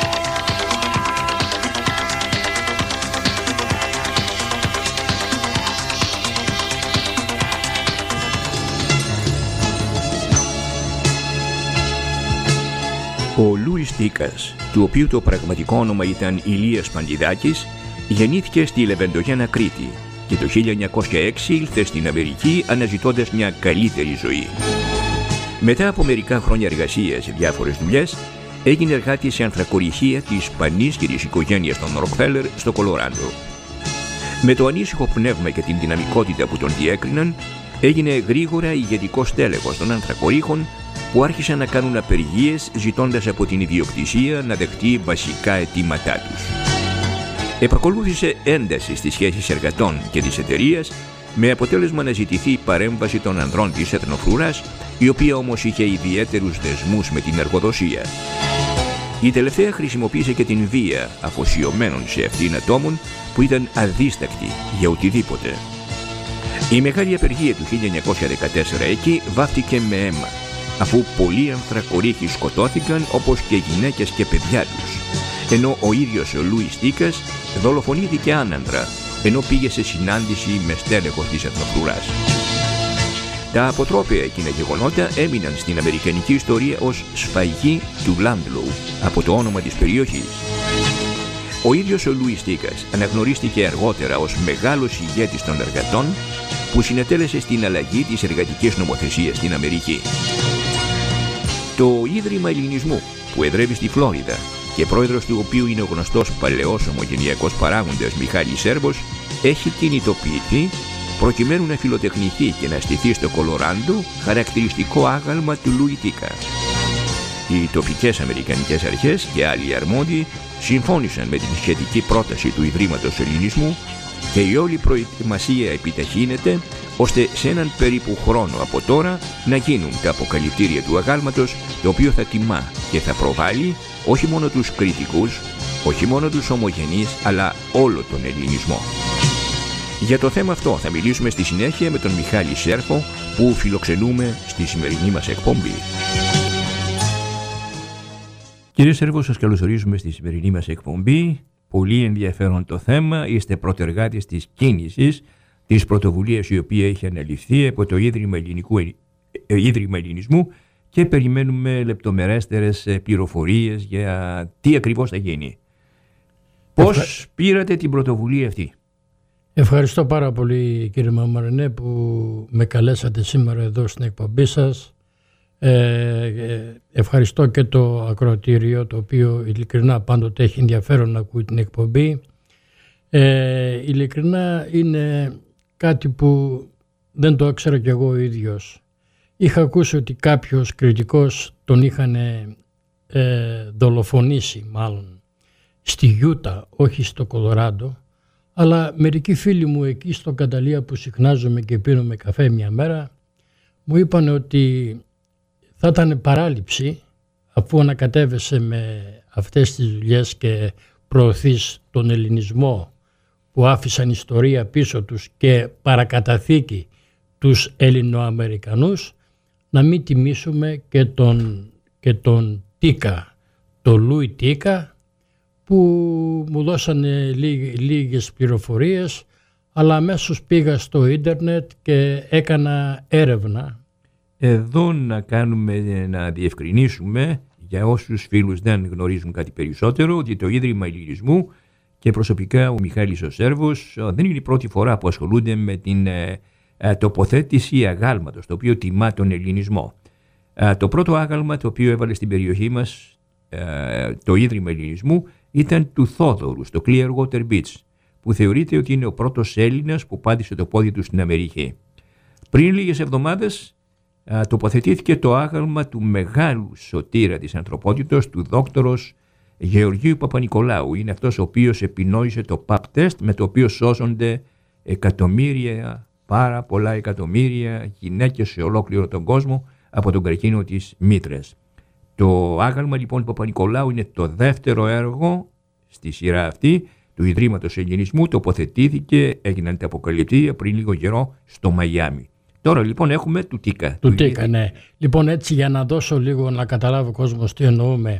Ο Λούις Τίκας, του οποίου το πραγματικό όνομα ήταν Ηλίας Παντιδάκης, γεννήθηκε στη Λεβεντογένα, Κρήτη, και το 1906 ήλθε στην Αμερική αναζητώντας μια καλύτερη ζωή. Μετά από μερικά χρόνια εργασίας σε διάφορες δουλειές, έγινε εργάτης σε ανθρακοριχεία της πανίσχυρης οικογένειας των Ροκφέλερ στο Κολοράντο. Με το ανήσυχο πνεύμα και την δυναμικότητα που τον διέκριναν, έγινε γρήγορα ηγετικός τέλεχος των ανθρακορίχων που άρχισαν να κάνουν απεργίες ζητώντας από την ιδιοκτησία να δεχτεί βασικά αιτήματά τους. Επακολούθησε ένταση στις σχέσεις εργατών και της εταιρείας, με αποτέλεσμα να ζητηθεί η παρέμβαση των ανδρών της εθνοφρουράς, η οποία όμως είχε ιδιαίτερους δεσμούς με την εργοδοσία. Η τελευταία χρησιμοποίησε και την βία αφοσιωμένων σε αυτήν ατόμων που ήταν αδίστακτοι για οτιδήποτε. Η μεγάλη απεργία του 1914 εκεί βάφτηκε με αίμα, αφού πολλοί ανθρακορίχοι σκοτώθηκαν, όπως και γυναίκες και παιδιά τους, ενώ ο ίδιος ο Λούις Τίκας δολοφονήθηκε άνανδρα, ενώ πήγε σε συνάντηση με στέλεχος της εθνοφρουράς. Τα αποτρόπαια εκείνα γεγονότα έμειναν στην αμερικανική ιστορία ως σφαγή του Λάντλοου, από το όνομα της περιοχής. Ο ίδιος ο Λουίς Τίκας αναγνωρίστηκε αργότερα ως μεγάλος ηγέτης των εργατών που συνετέλεσε στην αλλαγή της εργατικής νομοθεσίας στην Αμερική. Το Ίδρυμα Ελληνισμού, που εδρεύει στη Φλόριδα και πρόεδρος του οποίου είναι ο γνωστός παλαιός ομογενειακός παράγοντας Μιχάλης Σέρβος, έχει κινητοποιηθεί προκειμένου να φιλοτεχνηθεί και να στηθεί στο Κολοράντο χαρακτηριστικό άγαλμα του Λουί Τίκα. Οι τοπικές αμερικανικές αρχές και άλλοι αρμόδιοι συμφώνησαν με την σχετική πρόταση του Ιδρύματος Ελληνισμού και η όλη προετοιμασία επιταχύνεται ώστε σε έναν περίπου χρόνο από τώρα να γίνουν τα αποκαλυπτήρια του αγάλματος, το οποίο θα τιμά και θα προβάλλει όχι μόνο τους κριτικούς, όχι μόνο τους ομογενείς, αλλά όλο τον ελληνισμό. Για το θέμα αυτό θα μιλήσουμε στη συνέχεια με τον Μιχάλη Σέρφο, που φιλοξενούμε στη σημερινή μας εκπομπή. Κύριε Σέρβο, σας καλωσορίζουμε στη σημερινή μας εκπομπή. Πολύ ενδιαφέρον το θέμα. Είστε πρωτεργάτης της κίνησης, της πρωτοβουλίας η οποία έχει αναλυφθεί από το Ίδρυμα Ελληνισμού και περιμένουμε λεπτομερέστερες πληροφορίες για τι ακριβώς θα γίνει. Πώς πήρατε την πρωτοβουλία αυτή? Ευχαριστώ πάρα πολύ, κύριε Μαμαρινέ, που με καλέσατε σήμερα εδώ στην εκπομπή σας. Ευχαριστώ και το ακροατήριο, το οποίο ειλικρινά πάντοτε έχει ενδιαφέρον να ακούει την εκπομπή. Ειλικρινά είναι κάτι που δεν το ήξερα κι εγώ ο ίδιος. Είχα ακούσει ότι κάποιος κριτικός τον είχαν δολοφονήσει, μάλλον στη Γιούτα, όχι στο Κολοράντο, αλλά μερικοί φίλοι μου εκεί στο Κανταλία που συχνάζομαι και πίνουμε καφέ μια μέρα μου είπαν ότι θα ήταν παράληψη, αφού ανακατεύεσαι με αυτές τις δουλειές και προωθείς τον ελληνισμό που άφησαν ιστορία πίσω τους και παρακαταθήκη τους Ελληνοαμερικανούς, να μην τιμήσουμε και τον Τίκα, το Λουί Τίκα, που μου δώσανε λίγες πληροφορίες, αλλά αμέσως πήγα στο ίντερνετ και έκανα έρευνα. Εδώ να διευκρινίσουμε για όσους φίλους δεν γνωρίζουν κάτι περισσότερο, ότι το Ίδρυμα Ελληνισμού και προσωπικά ο Μιχάλης ο Σέρβος δεν είναι η πρώτη φορά που ασχολούνται με την τοποθέτηση αγάλματος, το οποίο τιμά τον ελληνισμό. Το πρώτο άγαλμα το οποίο έβαλε στην περιοχή μας το Ίδρυμα Ελληνισμού ήταν του Θόδωρου στο Clearwater Beach, που θεωρείται ότι είναι ο πρώτος Έλληνας που πάτησε το πόδι του στην Αμερική. Πριν λίγες εβδομάδες τοποθετήθηκε το άγαλμα του μεγάλου σωτήρα της ανθρωπότητος, του δόκτωρος Γεωργίου Παπανικολάου. Είναι αυτός ο οποίος επινόησε το pap test, με το οποίο σώζονται εκατομμύρια, πάρα πολλά εκατομμύρια γυναίκες σε ολόκληρο τον κόσμο από τον καρκίνο της μήτρας. Το άγαλμα λοιπόν του Παπανικολάου είναι το δεύτερο έργο στη σειρά αυτή του Ιδρύματος Ελληνισμού. Τοποθετήθηκε, έγιναν τα αποκαλυπτήρια πριν λίγο καιρό στο Μαϊάμι. Τώρα λοιπόν έχουμε του Τίκα. Του Τίκα, ναι. Λοιπόν, έτσι για να δώσω λίγο να καταλάβει ο κόσμος τι εννοούμε.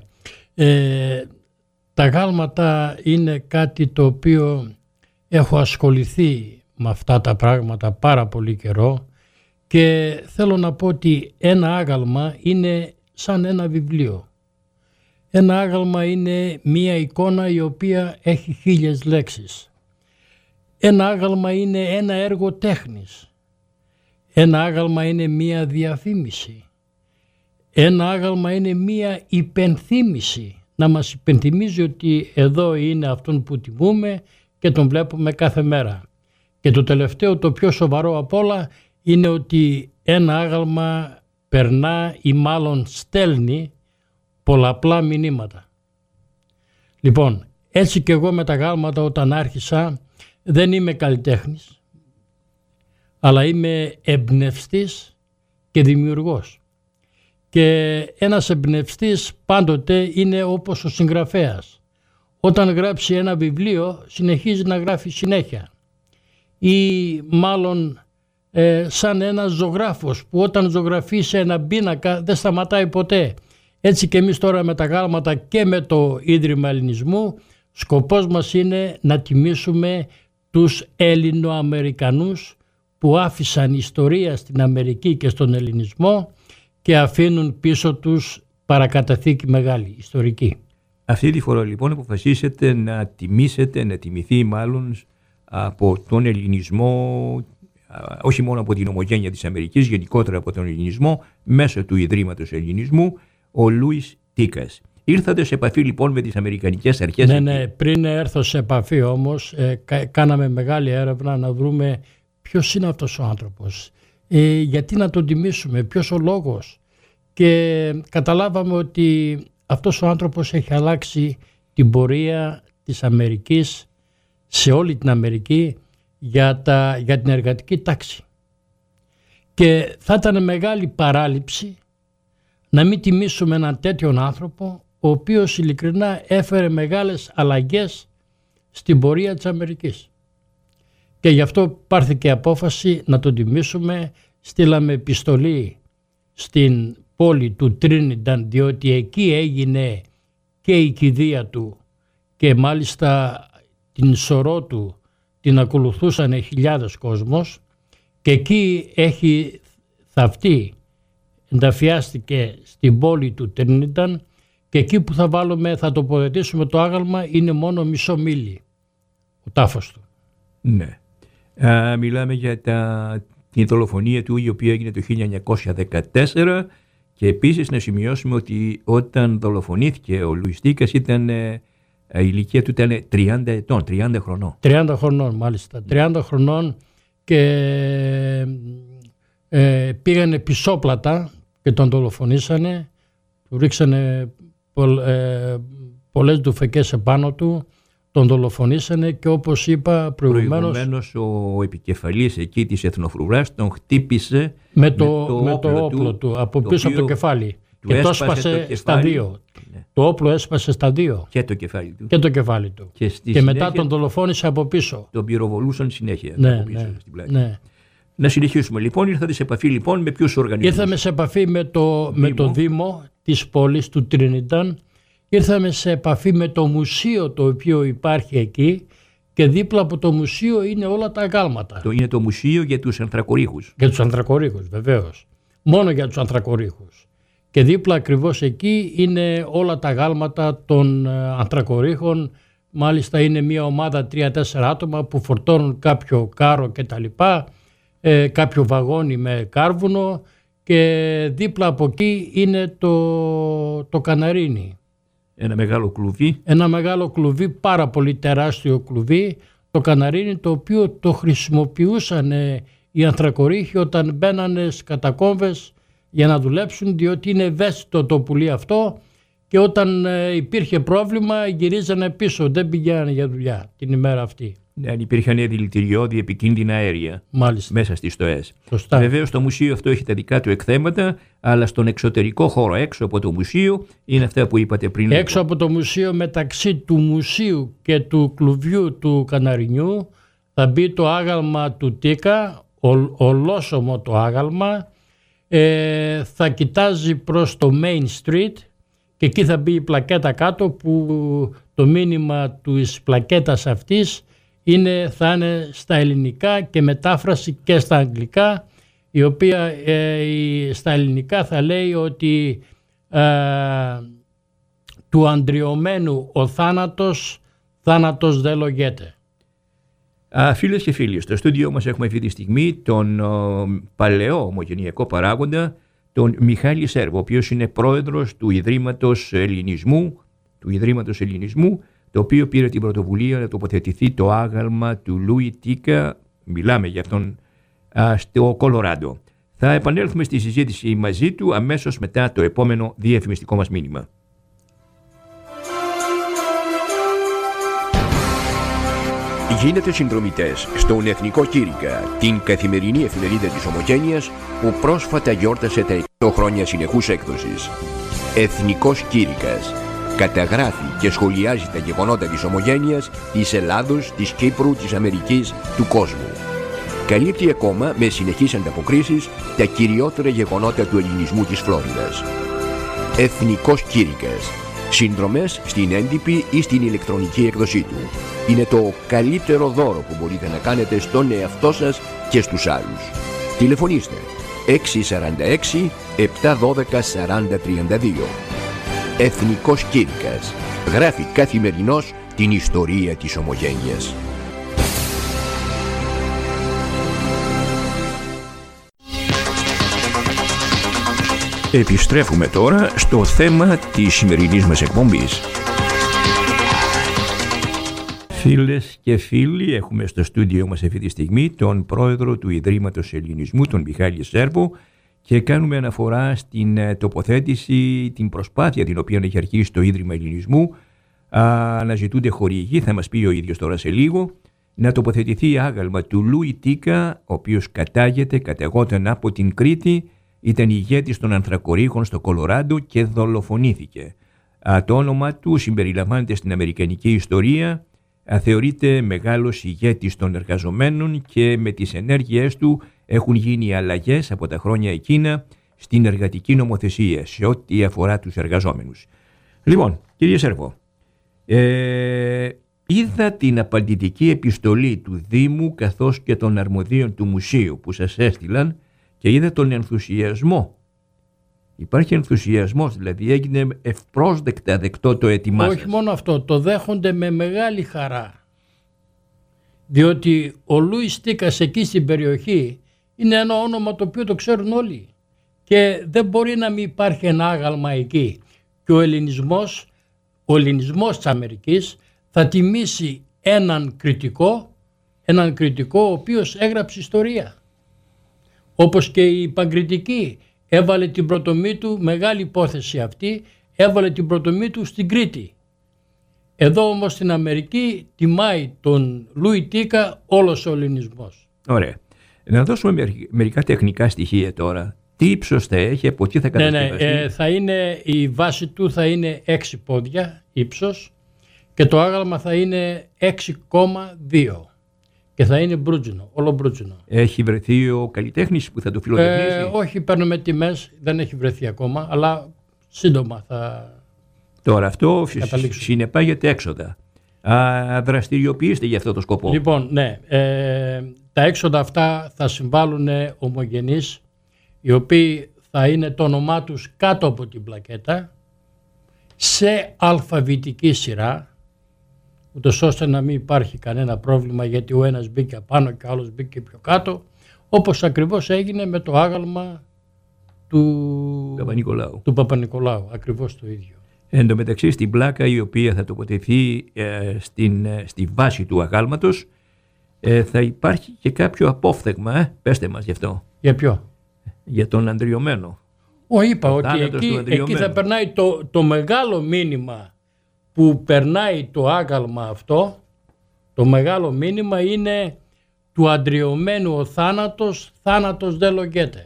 Τα γάλματα είναι κάτι το οποίο έχω ασχοληθεί με αυτά τα πράγματα πάρα πολύ καιρό και θέλω να πω ότι ένα άγαλμα είναι σαν ένα βιβλίο. Ένα άγαλμα είναι μία εικόνα η οποία έχει 1000 λέξεις. Ένα άγαλμα είναι ένα έργο τέχνης. Ένα άγαλμα είναι μία διαφήμιση. Ένα άγαλμα είναι μία υπενθύμηση. Να μας υπενθυμίζει ότι εδώ είναι αυτόν που τιμούμε και τον βλέπουμε κάθε μέρα. Και το τελευταίο, το πιο σοβαρό απ' όλα, είναι ότι ένα άγαλμα περνά ή μάλλον στέλνει πολλαπλά μηνύματα. Λοιπόν, έτσι και εγώ με τα γάλματα όταν άρχισα δεν είμαι καλλιτέχνης, αλλά είμαι εμπνευστής και δημιουργός. Και ένας εμπνευστής πάντοτε είναι όπως ο συγγραφέας. Όταν γράψει ένα βιβλίο συνεχίζει να γράφει συνέχεια. Ή μάλλον σαν ένας ζωγράφος που όταν ζωγραφεί σε ένα πίνακα δεν σταματάει ποτέ. Έτσι και εμείς τώρα με τα γάλματα και με το Ίδρυμα Ελληνισμού σκοπός μας είναι να τιμήσουμε τους Ελληνοαμερικανούς που άφησαν ιστορία στην Αμερική και στον ελληνισμό και αφήνουν πίσω τους παρακαταθήκη μεγάλη, ιστορική. Αυτή τη φορά λοιπόν αποφασίσετε να τιμηθεί μάλλον από τον ελληνισμό, όχι μόνο από την ομογένεια της Αμερικής, γενικότερα από τον ελληνισμό, μέσω του Ιδρύματος Ελληνισμού, ο Λούις Τίκας. Ήρθατε σε επαφή λοιπόν με τις αμερικανικές αρχές? Ναι, πριν έρθω σε επαφή όμως, κάναμε μεγάλη έρευνα να βρούμε ποιος είναι αυτός ο άνθρωπος, γιατί να τον τιμήσουμε, ποιος ο λόγος. Και καταλάβαμε ότι αυτός ο άνθρωπος έχει αλλάξει την πορεία της Αμερικής, σε όλη την Αμερική, για την εργατική τάξη. Και θα ήταν μεγάλη παράληψη να μην τιμήσουμε έναν τέτοιον άνθρωπο, ο οποίος ειλικρινά έφερε μεγάλες αλλαγές στην πορεία της Αμερικής. Και γι' αυτό πάρθηκε απόφαση να τον τιμήσουμε. Στείλαμε επιστολή στην πόλη του Τρίνινταν, διότι εκεί έγινε και η κηδεία του και μάλιστα την σωρό του την ακολουθούσαν χιλιάδες κόσμος, και εκεί έχει θαυτεί, ενταφιάστηκε στην πόλη του Τρίνινταν, και εκεί που θα τοποθετήσουμε το άγαλμα είναι μόνο μισό μίλι ο τάφος του. Ναι. Μιλάμε για την δολοφονία του, η οποία έγινε το 1914, και επίσης να σημειώσουμε ότι όταν δολοφονήθηκε ο Λούις Τίκας η ηλικία του ήταν 30 ετών, 30 χρονών. 30 χρονών μάλιστα, 30 χρονών, και πήγανε πισόπλατα και τον δολοφονήσανε, του ρίξανε πολλές ντουφεκές επάνω του, τον δολοφονήσανε, και όπως είπα προηγουμένως ο επικεφαλής εκεί της εθνοφρουράς τον χτύπησε με το όπλο του από πίσω από το κεφάλι, και το έσπασε στα δύο. Ναι. Το όπλο έσπασε στα δύο. Και το κεφάλι του. Και μετά τον δολοφόνησε από πίσω. Τον πυροβολούσαν συνέχεια. Ναι, από πίσω, στην πλάτη. Ναι. Να συνεχίσουμε λοιπόν. Ήρθατε σε επαφή λοιπόν με ποιους οργανισμούς? Ήρθαμε σε επαφή με το Δήμο της πόλης του Τρίνινταν. Ήρθαμε σε επαφή με το μουσείο το οποίο υπάρχει εκεί, και δίπλα από το μουσείο είναι όλα τα αγάλματα. Είναι το μουσείο για τους ανθρακορίχους. Για τους ανθρακορίχους, βεβαίως. Μόνο για τους ανθρακορίχους. Και δίπλα ακριβώς εκεί είναι όλα τα αγάλματα των ανθρακορίχων. Μάλιστα είναι μια ομάδα 3-4 άτομα που φορτώνουν κάποιο κάρο κτλ, κάποιο βαγόνι με κάρβουνο, και δίπλα από εκεί είναι το Καναρίνι. Ένα μεγάλο κλουβί. Ένα μεγάλο κλουβί, πάρα πολύ τεράστιο κλουβί, το Καναρίνι, το οποίο το χρησιμοποιούσαν οι ανθρακορίχοι όταν μπαίνανε στις κατακόμβες για να δουλέψουν, διότι είναι ευαίσθητο το πουλί αυτό, και όταν υπήρχε πρόβλημα γυρίζανε πίσω, δεν πηγαίνανε για δουλειά την ημέρα αυτή. Αν υπήρχαν δηλητηριώδη επικίνδυνα αέρια. Μάλιστα. Μέσα στις στοές. Βεβαίως το μουσείο αυτό έχει τα δικά του εκθέματα, αλλά στον εξωτερικό χώρο, έξω από το μουσείο, είναι αυτά που είπατε πριν. Έξω από το μουσείο, μεταξύ του μουσείου και του κλουβιού του Καναρινιού, θα μπει το άγαλμα του Τίκα, ολόσωμο το άγαλμα, θα κοιτάζει προς το Main Street, και εκεί θα μπει η πλακέτα κάτω, που το μήνυμα της πλακέτας αυτής θα είναι στα ελληνικά και μετάφραση και στα αγγλικά, η οποία στα ελληνικά θα λέει ότι του αντριωμένου ο θάνατος δεν λογέται. Φίλες και φίλοι, στο στούντιο μας έχουμε αυτή τη στιγμή τον παλαιό ομογενειακό παράγοντα, τον Μιχάλη Σέρβο, ο οποίος είναι πρόεδρος του Ιδρύματος Ελληνισμού, το οποίο πήρε την πρωτοβουλία να τοποθετηθεί το άγαλμα του Λούι Τίκα, μιλάμε για αυτόν, στο Κολοράντο. Θα επανέλθουμε στη συζήτηση μαζί του αμέσως μετά το επόμενο διαφημιστικό μας μήνυμα. Γίνετε συνδρομητές στον Εθνικό Κήρυκα, την καθημερινή εφημερίδα της Ομογένειας, που πρόσφατα γιόρτασε τα 100 χρόνια συνεχούς έκδοσης. Εθνικός Κήρυκας καταγράφει και σχολιάζει τα γεγονότα της Ομογένειας, της Ελλάδος, της Κύπρου, της Αμερικής, του κόσμου. Καλύπτει ακόμα με συνεχείς ανταποκρίσεις τα κυριότερα γεγονότα του ελληνισμού της Φλόριδας. Εθνικός Κήρυκας. Συνδρομές στην έντυπη ή στην ηλεκτρονική έκδοσή του. Είναι το καλύτερο δώρο που μπορείτε να κάνετε στον εαυτό σας και στους άλλους. Τηλεφωνήστε 646 712 4032. Εθνικός Κήρυκας. γράφει καθημερινώς την ιστορία της ομογένειας. Επιστρέφουμε τώρα στο θέμα της σημερινής μας εκπομπής. Φίλες και φίλοι, έχουμε στο στούντιο μας αυτή τη στιγμή τον πρόεδρο του Ιδρύματος Ελληνισμού, τον Μιχάλη Σέρβο, και κάνουμε αναφορά στην τοποθέτηση, την προσπάθεια την οποία έχει αρχίσει το Ίδρυμα Ελληνισμού. Αναζητούνται χορηγοί, θα μας πει ο ίδιος τώρα σε λίγο, να τοποθετηθεί άγαλμα του Λούι Τίκα, ο οποίος καταγόταν από την Κρήτη, ήταν ηγέτης των ανθρακορίχων στο Κολοράντο και δολοφονήθηκε. Το όνομα του συμπεριλαμβάνεται στην αμερικανική ιστορία, θεωρείται μεγάλος ηγέτης των εργαζομένων και με τις ενέργειές του έχουν γίνει αλλαγές από τα χρόνια εκείνα στην εργατική νομοθεσία σε ό,τι αφορά τους εργαζόμενους. Λοιπόν, κύριε Σέρβο, είδα την απαντητική επιστολή του Δήμου καθώς και των αρμοδίων του μουσείου που σας έστειλαν και είδα τον ενθουσιασμό. Υπάρχει ενθουσιασμός, δηλαδή έγινε ευπρόσδεκτα δεκτό το αίτημά σας. Όχι μόνο αυτό, το δέχονται με μεγάλη χαρά. Διότι ο Λούις Τίκας εκεί στην περιοχή είναι ένα όνομα το οποίο το ξέρουν όλοι. Και δεν μπορεί να μην υπάρχει ένα άγαλμα εκεί. Και ο ελληνισμός της Αμερικής θα τιμήσει έναν κριτικό ο οποίος έγραψε ιστορία. Όπως και η Παγκριτική έβαλε την πρωτομή του, μεγάλη υπόθεση αυτή, έβαλε την πρωτομή του στην Κρήτη. Εδώ όμως στην Αμερική τιμάει τον Λούι Τίκα όλος ο ελληνισμός. Ωραία. Να δώσουμε μερικά τεχνικά στοιχεία τώρα. Τι ύψος θα έχει, από τι θα κατασκευαστεί? Η βάση του θα είναι 6 πόδια ύψος και το άγαλμα θα είναι 6,2 και θα είναι μπρούτζινο, όλο μπρούτζινο. Έχει βρεθεί ο καλλιτέχνης που θα το φιλοτεχνήσει? Όχι, παίρνουμε τιμές, δεν έχει βρεθεί ακόμα, αλλά σύντομα θα... Τώρα αυτό συνεπάγεται έξοδα. Δραστηριοποιήστε για αυτό το σκοπό. Λοιπόν, ναι, τα έξοδα αυτά θα συμβάλλουν ομογενείς, οι οποίοι θα είναι το όνομά τους κάτω από την πλακέτα, σε αλφαβητική σειρά, ούτως ώστε να μην υπάρχει κανένα πρόβλημα, γιατί ο ένας μπήκε πάνω και ο άλλος μπήκε πιο κάτω, όπως ακριβώς έγινε με το άγαλμα του Παπα-Νικολάου, ακριβώς το ίδιο. Εν τω μεταξύ, στην πλάκα η οποία θα τοποθετηθεί στη βάση του αγάλματος θα υπάρχει και κάποιο απόφθεγμα, πέστε μας γι' αυτό. Για ποιο? Για τον αντριωμένο. Είπα ότι εκεί θα περνάει το μεγάλο μήνυμα που περνάει το άγαλμα αυτό. Το μεγάλο μήνυμα είναι του αντριωμένου ο θάνατος δεν λογέται.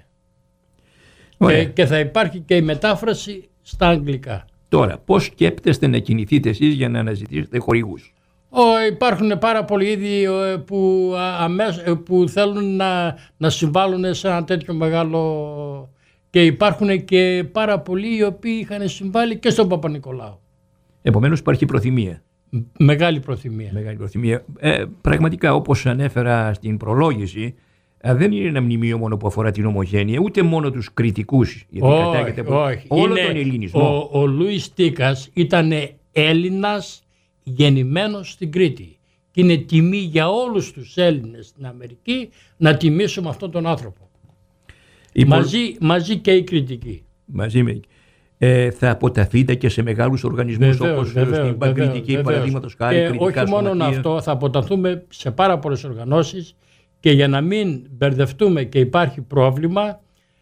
Και θα υπάρχει και η μετάφραση στα αγγλικά. Τώρα, πώς σκέπτεστε να κινηθείτε εσείς για να αναζητήσετε χορηγούς? Υπάρχουν πάρα πολλοί ήδη που θέλουν να συμβάλλουν σε ένα τέτοιο μεγάλο, και υπάρχουν και πάρα πολλοί οι οποίοι είχαν συμβάλει και στον Παπα-Νικολάου. Επομένως υπάρχει προθυμία. Μεγάλη προθυμία. Πραγματικά, όπως ανέφερα στην προλόγηση, δεν είναι ένα μνημείο μόνο που αφορά την ομογένεια, ούτε μόνο τους κριτικούς, γιατί κατάγεται από όλο τον ελληνισμό. Ο Λούις Τίκας ήταν Έλληνας γεννημένος στην Κρήτη και είναι τιμή για όλους τους Έλληνες στην Αμερική να τιμήσουμε αυτόν τον άνθρωπο. Μαζί και οι κριτικοί. Θα αποταθείτε και σε μεγάλους οργανισμούς όπως στην Παγκριτική, παραδείγματος χάρη. Όχι μόνο αυτό, θα αποταθούμε σε πάρα πολλές οργανώσεις, και για να μην μπερδευτούμε και υπάρχει πρόβλημα,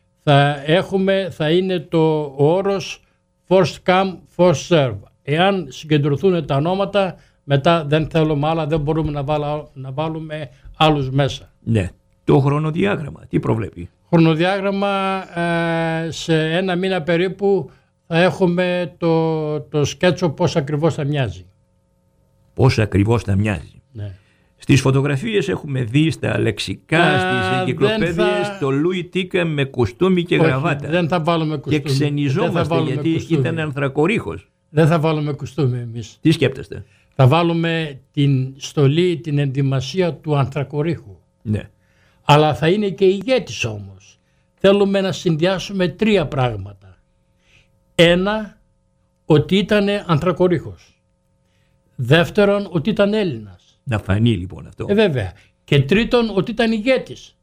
θα είναι ο όρος first come, first serve. Εάν συγκεντρωθούν τα ονόματα, μετά δεν θέλουμε άλλα, δεν μπορούμε να βάλουμε άλλους μέσα. Ναι. Το χρονοδιάγραμμα, τι προβλέπει? Χρονοδιάγραμμα, σε 1 μήνα περίπου θα έχουμε το σκέτσο πώς ακριβώς θα μοιάζει. Πώς ακριβώς θα μοιάζει. Ναι. Στις φωτογραφίες έχουμε δει στα λεξικά, στις εγκυκλοπαίδειες, το Λούι Τίκα με κουστούμι και γραβάτα. Δεν θα βάλουμε κουστούμι. Και ξενιζόμαστε γιατί ήταν ανθρακορίχος. Δεν θα βάλουμε κουστούμι εμείς. Τι σκέπτεστε? Θα βάλουμε την στολή, την ενδυμασία του ανθρακορίχου. Ναι. Αλλά θα είναι και ηγέτης όμως. Θέλουμε να συνδυάσουμε 3 πράγματα. 1, ότι ήταν ανθρακορίχος. Δεύτερον, ότι ήταν Έλληνας. Να φανεί λοιπόν αυτό. Βέβαια. Και τρίτον, ότι ήταν ηγέτης.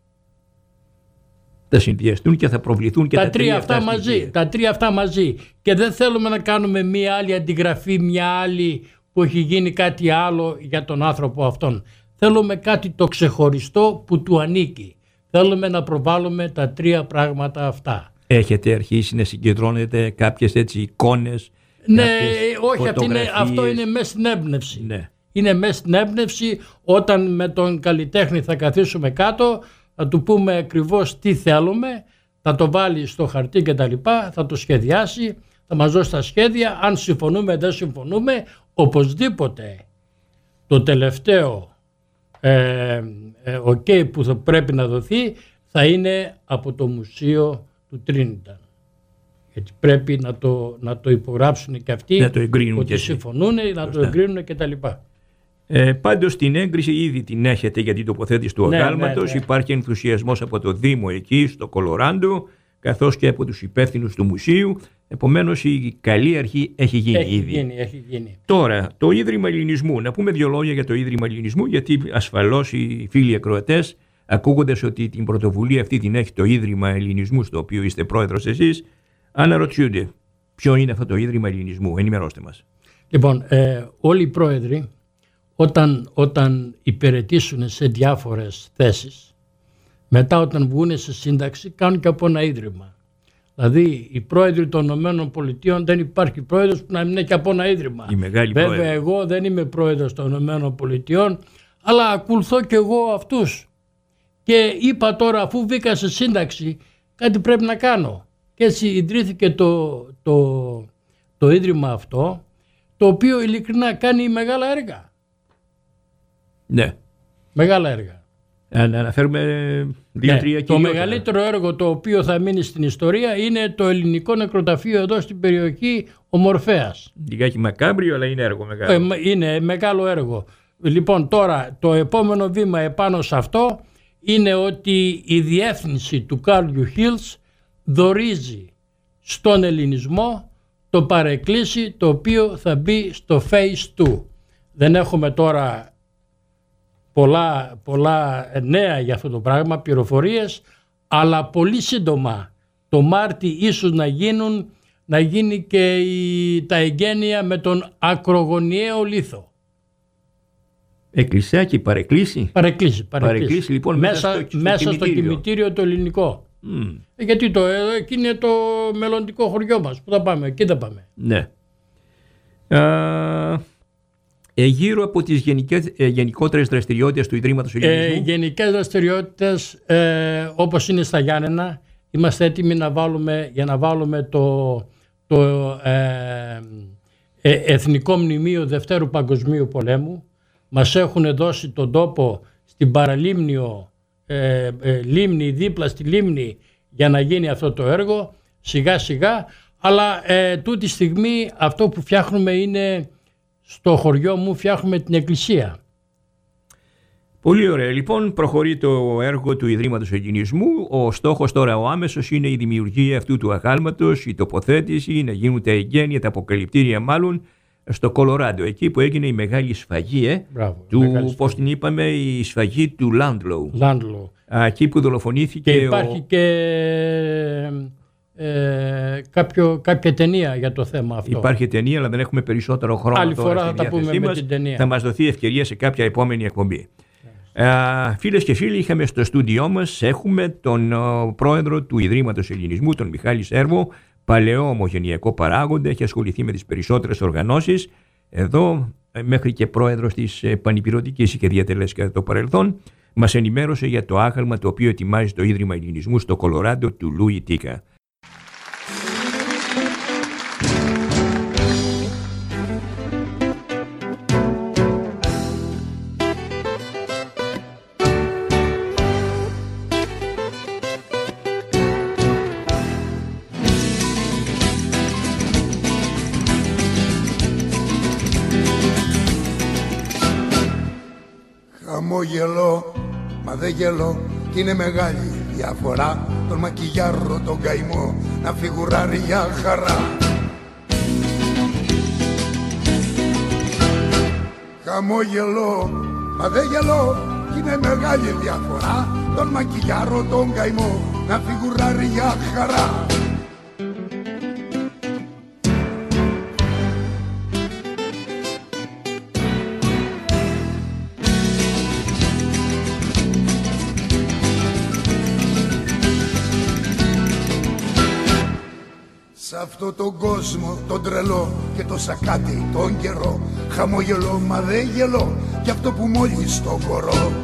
Θα συνδυαστούν και θα προβληθούν και τα τρία αυτά μαζί. Τα τρία αυτά μαζί. Και δεν θέλουμε να κάνουμε μία άλλη αντιγραφή, μία άλλη που έχει γίνει κάτι άλλο για τον άνθρωπο αυτόν. Θέλουμε κάτι το ξεχωριστό που του ανήκει. Θέλουμε να προβάλλουμε τα τρία πράγματα αυτά. Έχετε αρχίσει να συγκεντρώνετε κάποιες έτσι εικόνες? Ναι, όχι, αυτό είναι μέσα στην έμπνευση. Ναι. Είναι μέσα στην έμπνευση. Όταν με τον καλλιτέχνη θα καθίσουμε κάτω, θα του πούμε ακριβώς τι θέλουμε, θα το βάλει στο χαρτί και τα λοιπά, θα το σχεδιάσει, θα μας δώσει τα σχέδια. Αν συμφωνούμε, δεν συμφωνούμε, οπωσδήποτε το τελευταίο OK που θα πρέπει να δοθεί θα είναι από το Μουσείο του Τρίνιταν. Γιατί πρέπει να το υπογράψουν και αυτοί, να το εγκρίνουν ότι συμφωνούν, να το εγκρίνουν και τα λοιπά. Πάντως την έγκριση ήδη την έχετε για την τοποθέτηση του αγάλματος. Υπάρχει ενθουσιασμός από το Δήμο εκεί στο Κολοράντο, καθώς και από τους υπεύθυνους του μουσείου. Επομένως η καλή αρχή έχει γίνει ήδη. Έχει γίνει. Τώρα το Ίδρυμα Ελληνισμού. Να πούμε δύο λόγια για το Ίδρυμα Ελληνισμού, γιατί ασφαλώς οι φίλοι ακροατές, ακούγοντας ότι την πρωτοβουλία αυτή την έχει το Ίδρυμα Ελληνισμού, στο οποίο είστε πρόεδρος εσείς, αναρωτιούνται ποιο είναι αυτό το Ίδρυμα Ελληνισμού. Ενημερώστε μας. Λοιπόν, όλοι οι πρόεδροι όταν υπηρετήσουν σε διάφορες θέσεις, μετά όταν βγουν σε σύνταξη κάνουν και από ένα ίδρυμα. Δηλαδή οι πρόεδροι των ΗΠΑ, δεν υπάρχει πρόεδρος που να μην είναι και από ένα ίδρυμα. Βέβαια εγώ δεν είμαι πρόεδρος των ΗΠΑ, αλλά ακολουθώ και εγώ αυτούς. Και είπα τώρα, αφού βγήκα σε σύνταξη, κάτι πρέπει να κάνω. Και έτσι ιδρύθηκε το ίδρυμα αυτό, το οποίο ειλικρινά κάνει μεγάλα έργα. Ναι. Μεγάλα έργα. Να αναφέρουμε δύο-τρία Το μεγαλύτερο έργο το οποίο θα μείνει στην ιστορία είναι το ελληνικό νεκροταφείο εδώ στην περιοχή Ομορφέας. Λιγάκι μακάμπριο, αλλά είναι έργο μεγάλο. Είναι μεγάλο έργο. Λοιπόν, τώρα το επόμενο βήμα επάνω σε αυτό είναι ότι η διεύθυνση του Κάρλιου Χίλς δωρίζει στον ελληνισμό το παρεκκλήσι, το οποίο θα μπει στο Phase 2. Δεν έχουμε τώρα πολλά νέα για αυτό το πράγμα, πληροφορίες, αλλά πολύ σύντομα το Μάρτι ίσως να γίνει και τα εγγένεια με τον ακρογωνιαίο λίθο. Εκκλησιάκι, παρεκκλήσι. Παρεκκλήσι λοιπόν μέσα στο κημητήριο το ελληνικό. Γιατί εκεί είναι το μελλοντικό χωριό μας. Πού θα πάμε, εκεί θα πάμε. Ναι. Γύρω από τις γενικότερες δραστηριότητες του Ιδρύματος Ελληνισμού. Γενικές δραστηριότητες όπως είναι στα Γιάννενα, είμαστε έτοιμοι για να βάλουμε το Εθνικό Μνημείο Δευτέρου Παγκοσμίου Πολέμου. Μας έχουν δώσει τον τόπο στην παραλίμνιο λίμνη, δίπλα στη λίμνη, για να γίνει αυτό το έργο σιγά σιγά, αλλά τούτη στιγμή αυτό που φτιάχνουμε είναι, στο χωριό μου φτιάχνουμε την εκκλησία. Πολύ ωραία. Λοιπόν, προχωρεί το έργο του Ιδρύματος Ελληνισμού. Ο στόχος τώρα ο άμεσος είναι η δημιουργία αυτού του αγάλματος, η τοποθέτηση, να γίνουν τα εγγένεια, τα αποκαλυπτήρια μάλλον, στο Κολοράντο, εκεί που έγινε η μεγάλη σφαγή πώς την είπαμε, η σφαγή του Λάντλο. Εκεί που δολοφονήθηκε. Και υπάρχει κάποια ταινία για το θέμα αυτό. Υπάρχει ταινία, αλλά δεν έχουμε περισσότερο χρόνο. Άλλη φορά θα τα πούμε με την ταινία. Θα μας δοθεί ευκαιρία σε κάποια επόμενη εκπομπή. Φίλες και φίλοι, είχαμε στο στούντιό μας, έχουμε τον πρόεδρο του Ιδρύματος Ελληνισμού, τον Μιχάλη Σέρβο, παλαιό ομογενειακό παράγοντα, έχει ασχοληθεί με τις περισσότερες οργανώσεις. Εδώ, μέχρι και πρόεδρος της Πανυπηρωτικής είχε διατελέσει κατά το παρελθόν, μας ενημέρωσε για το άγαλμα το οποίο ετοιμάζει το Ίδρυμα Ελληνισμού στο Κολοράντο του Λούι Τίκα. Χαμόγελο, μα δεν γελώ, κι είναι μεγάλη διαφορά. Τον μακιγιάρο, τον καημό, να φιγουράρει για χαρά. χαμόγελο, μα δεν γελώ, κι είναι μεγάλη διαφορά. Τον μακιγιάρο τον καημό να φιγουράρει για χαρά. Σ' αυτό τον κόσμο τον τρελό και το σακάτι τον καιρό, χαμογελώ μα δεν γελώ, κι αυτό που μόλις το μπορώ.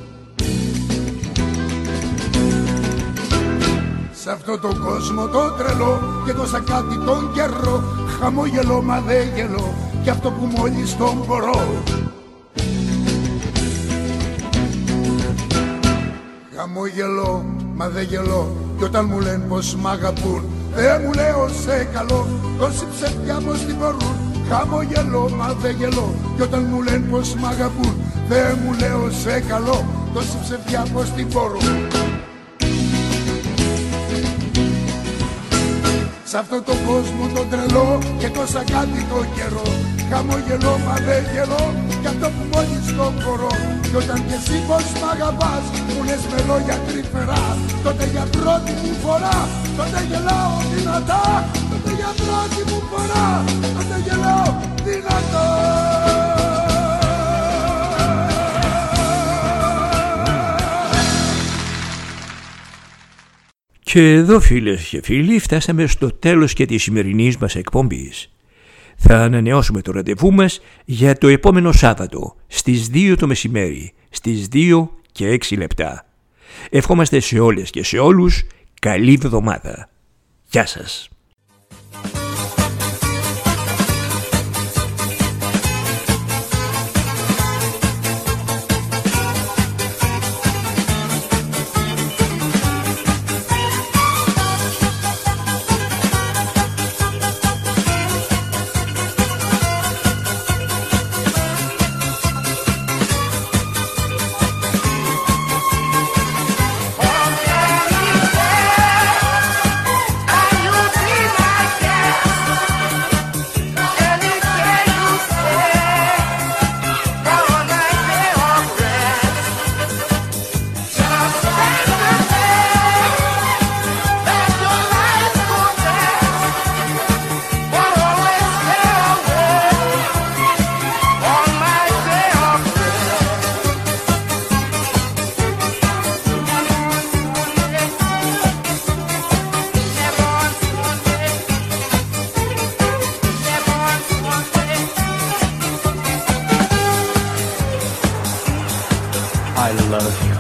Σ' αυτό τον κόσμο τον τρελό και το σακάτι τον καιρό, χαμογελώ μα δεν γελώ, κι αυτό που μόλις τον μπορώ. Χαμογελώ μα δεν γελώ, κι όταν μου λένε πως μ' αγαπούν, δεν μου λέω σε καλό, τόση ψευτιά πως την μπορούν. Χαμογελώ μα δεν γελώ, κι όταν μου λένε πως μ' αγαπούν, δεν μου λέω σε καλό, τόση ψευτιά πως την μπορούν. Σ' αυτό τον κόσμο τον τρελό και το σακάτι τον καιρό, χαμογελώ μα δεν γελώ, κι αυτό που μόλις τον μπορώ. Κι όταν κι εσύ πως μ' αγαπάς, μου λες με λόγια τρυφερά, τότε για πρώτη μου φορά, τότε γελάω δυνατά. Τότε για πρώτη μου φορά, τότε γελάω δυνατά. Και εδώ φίλες και φίλοι φτάσαμε στο τέλος και της σημερινής μας εκπομπής. Θα ανανεώσουμε το ραντεβού μας για το επόμενο Σάββατο στις 2 το μεσημέρι, στις 2 και 6 λεπτά. Ευχόμαστε σε όλες και σε όλους καλή εβδομάδα. Γεια σας. I love you.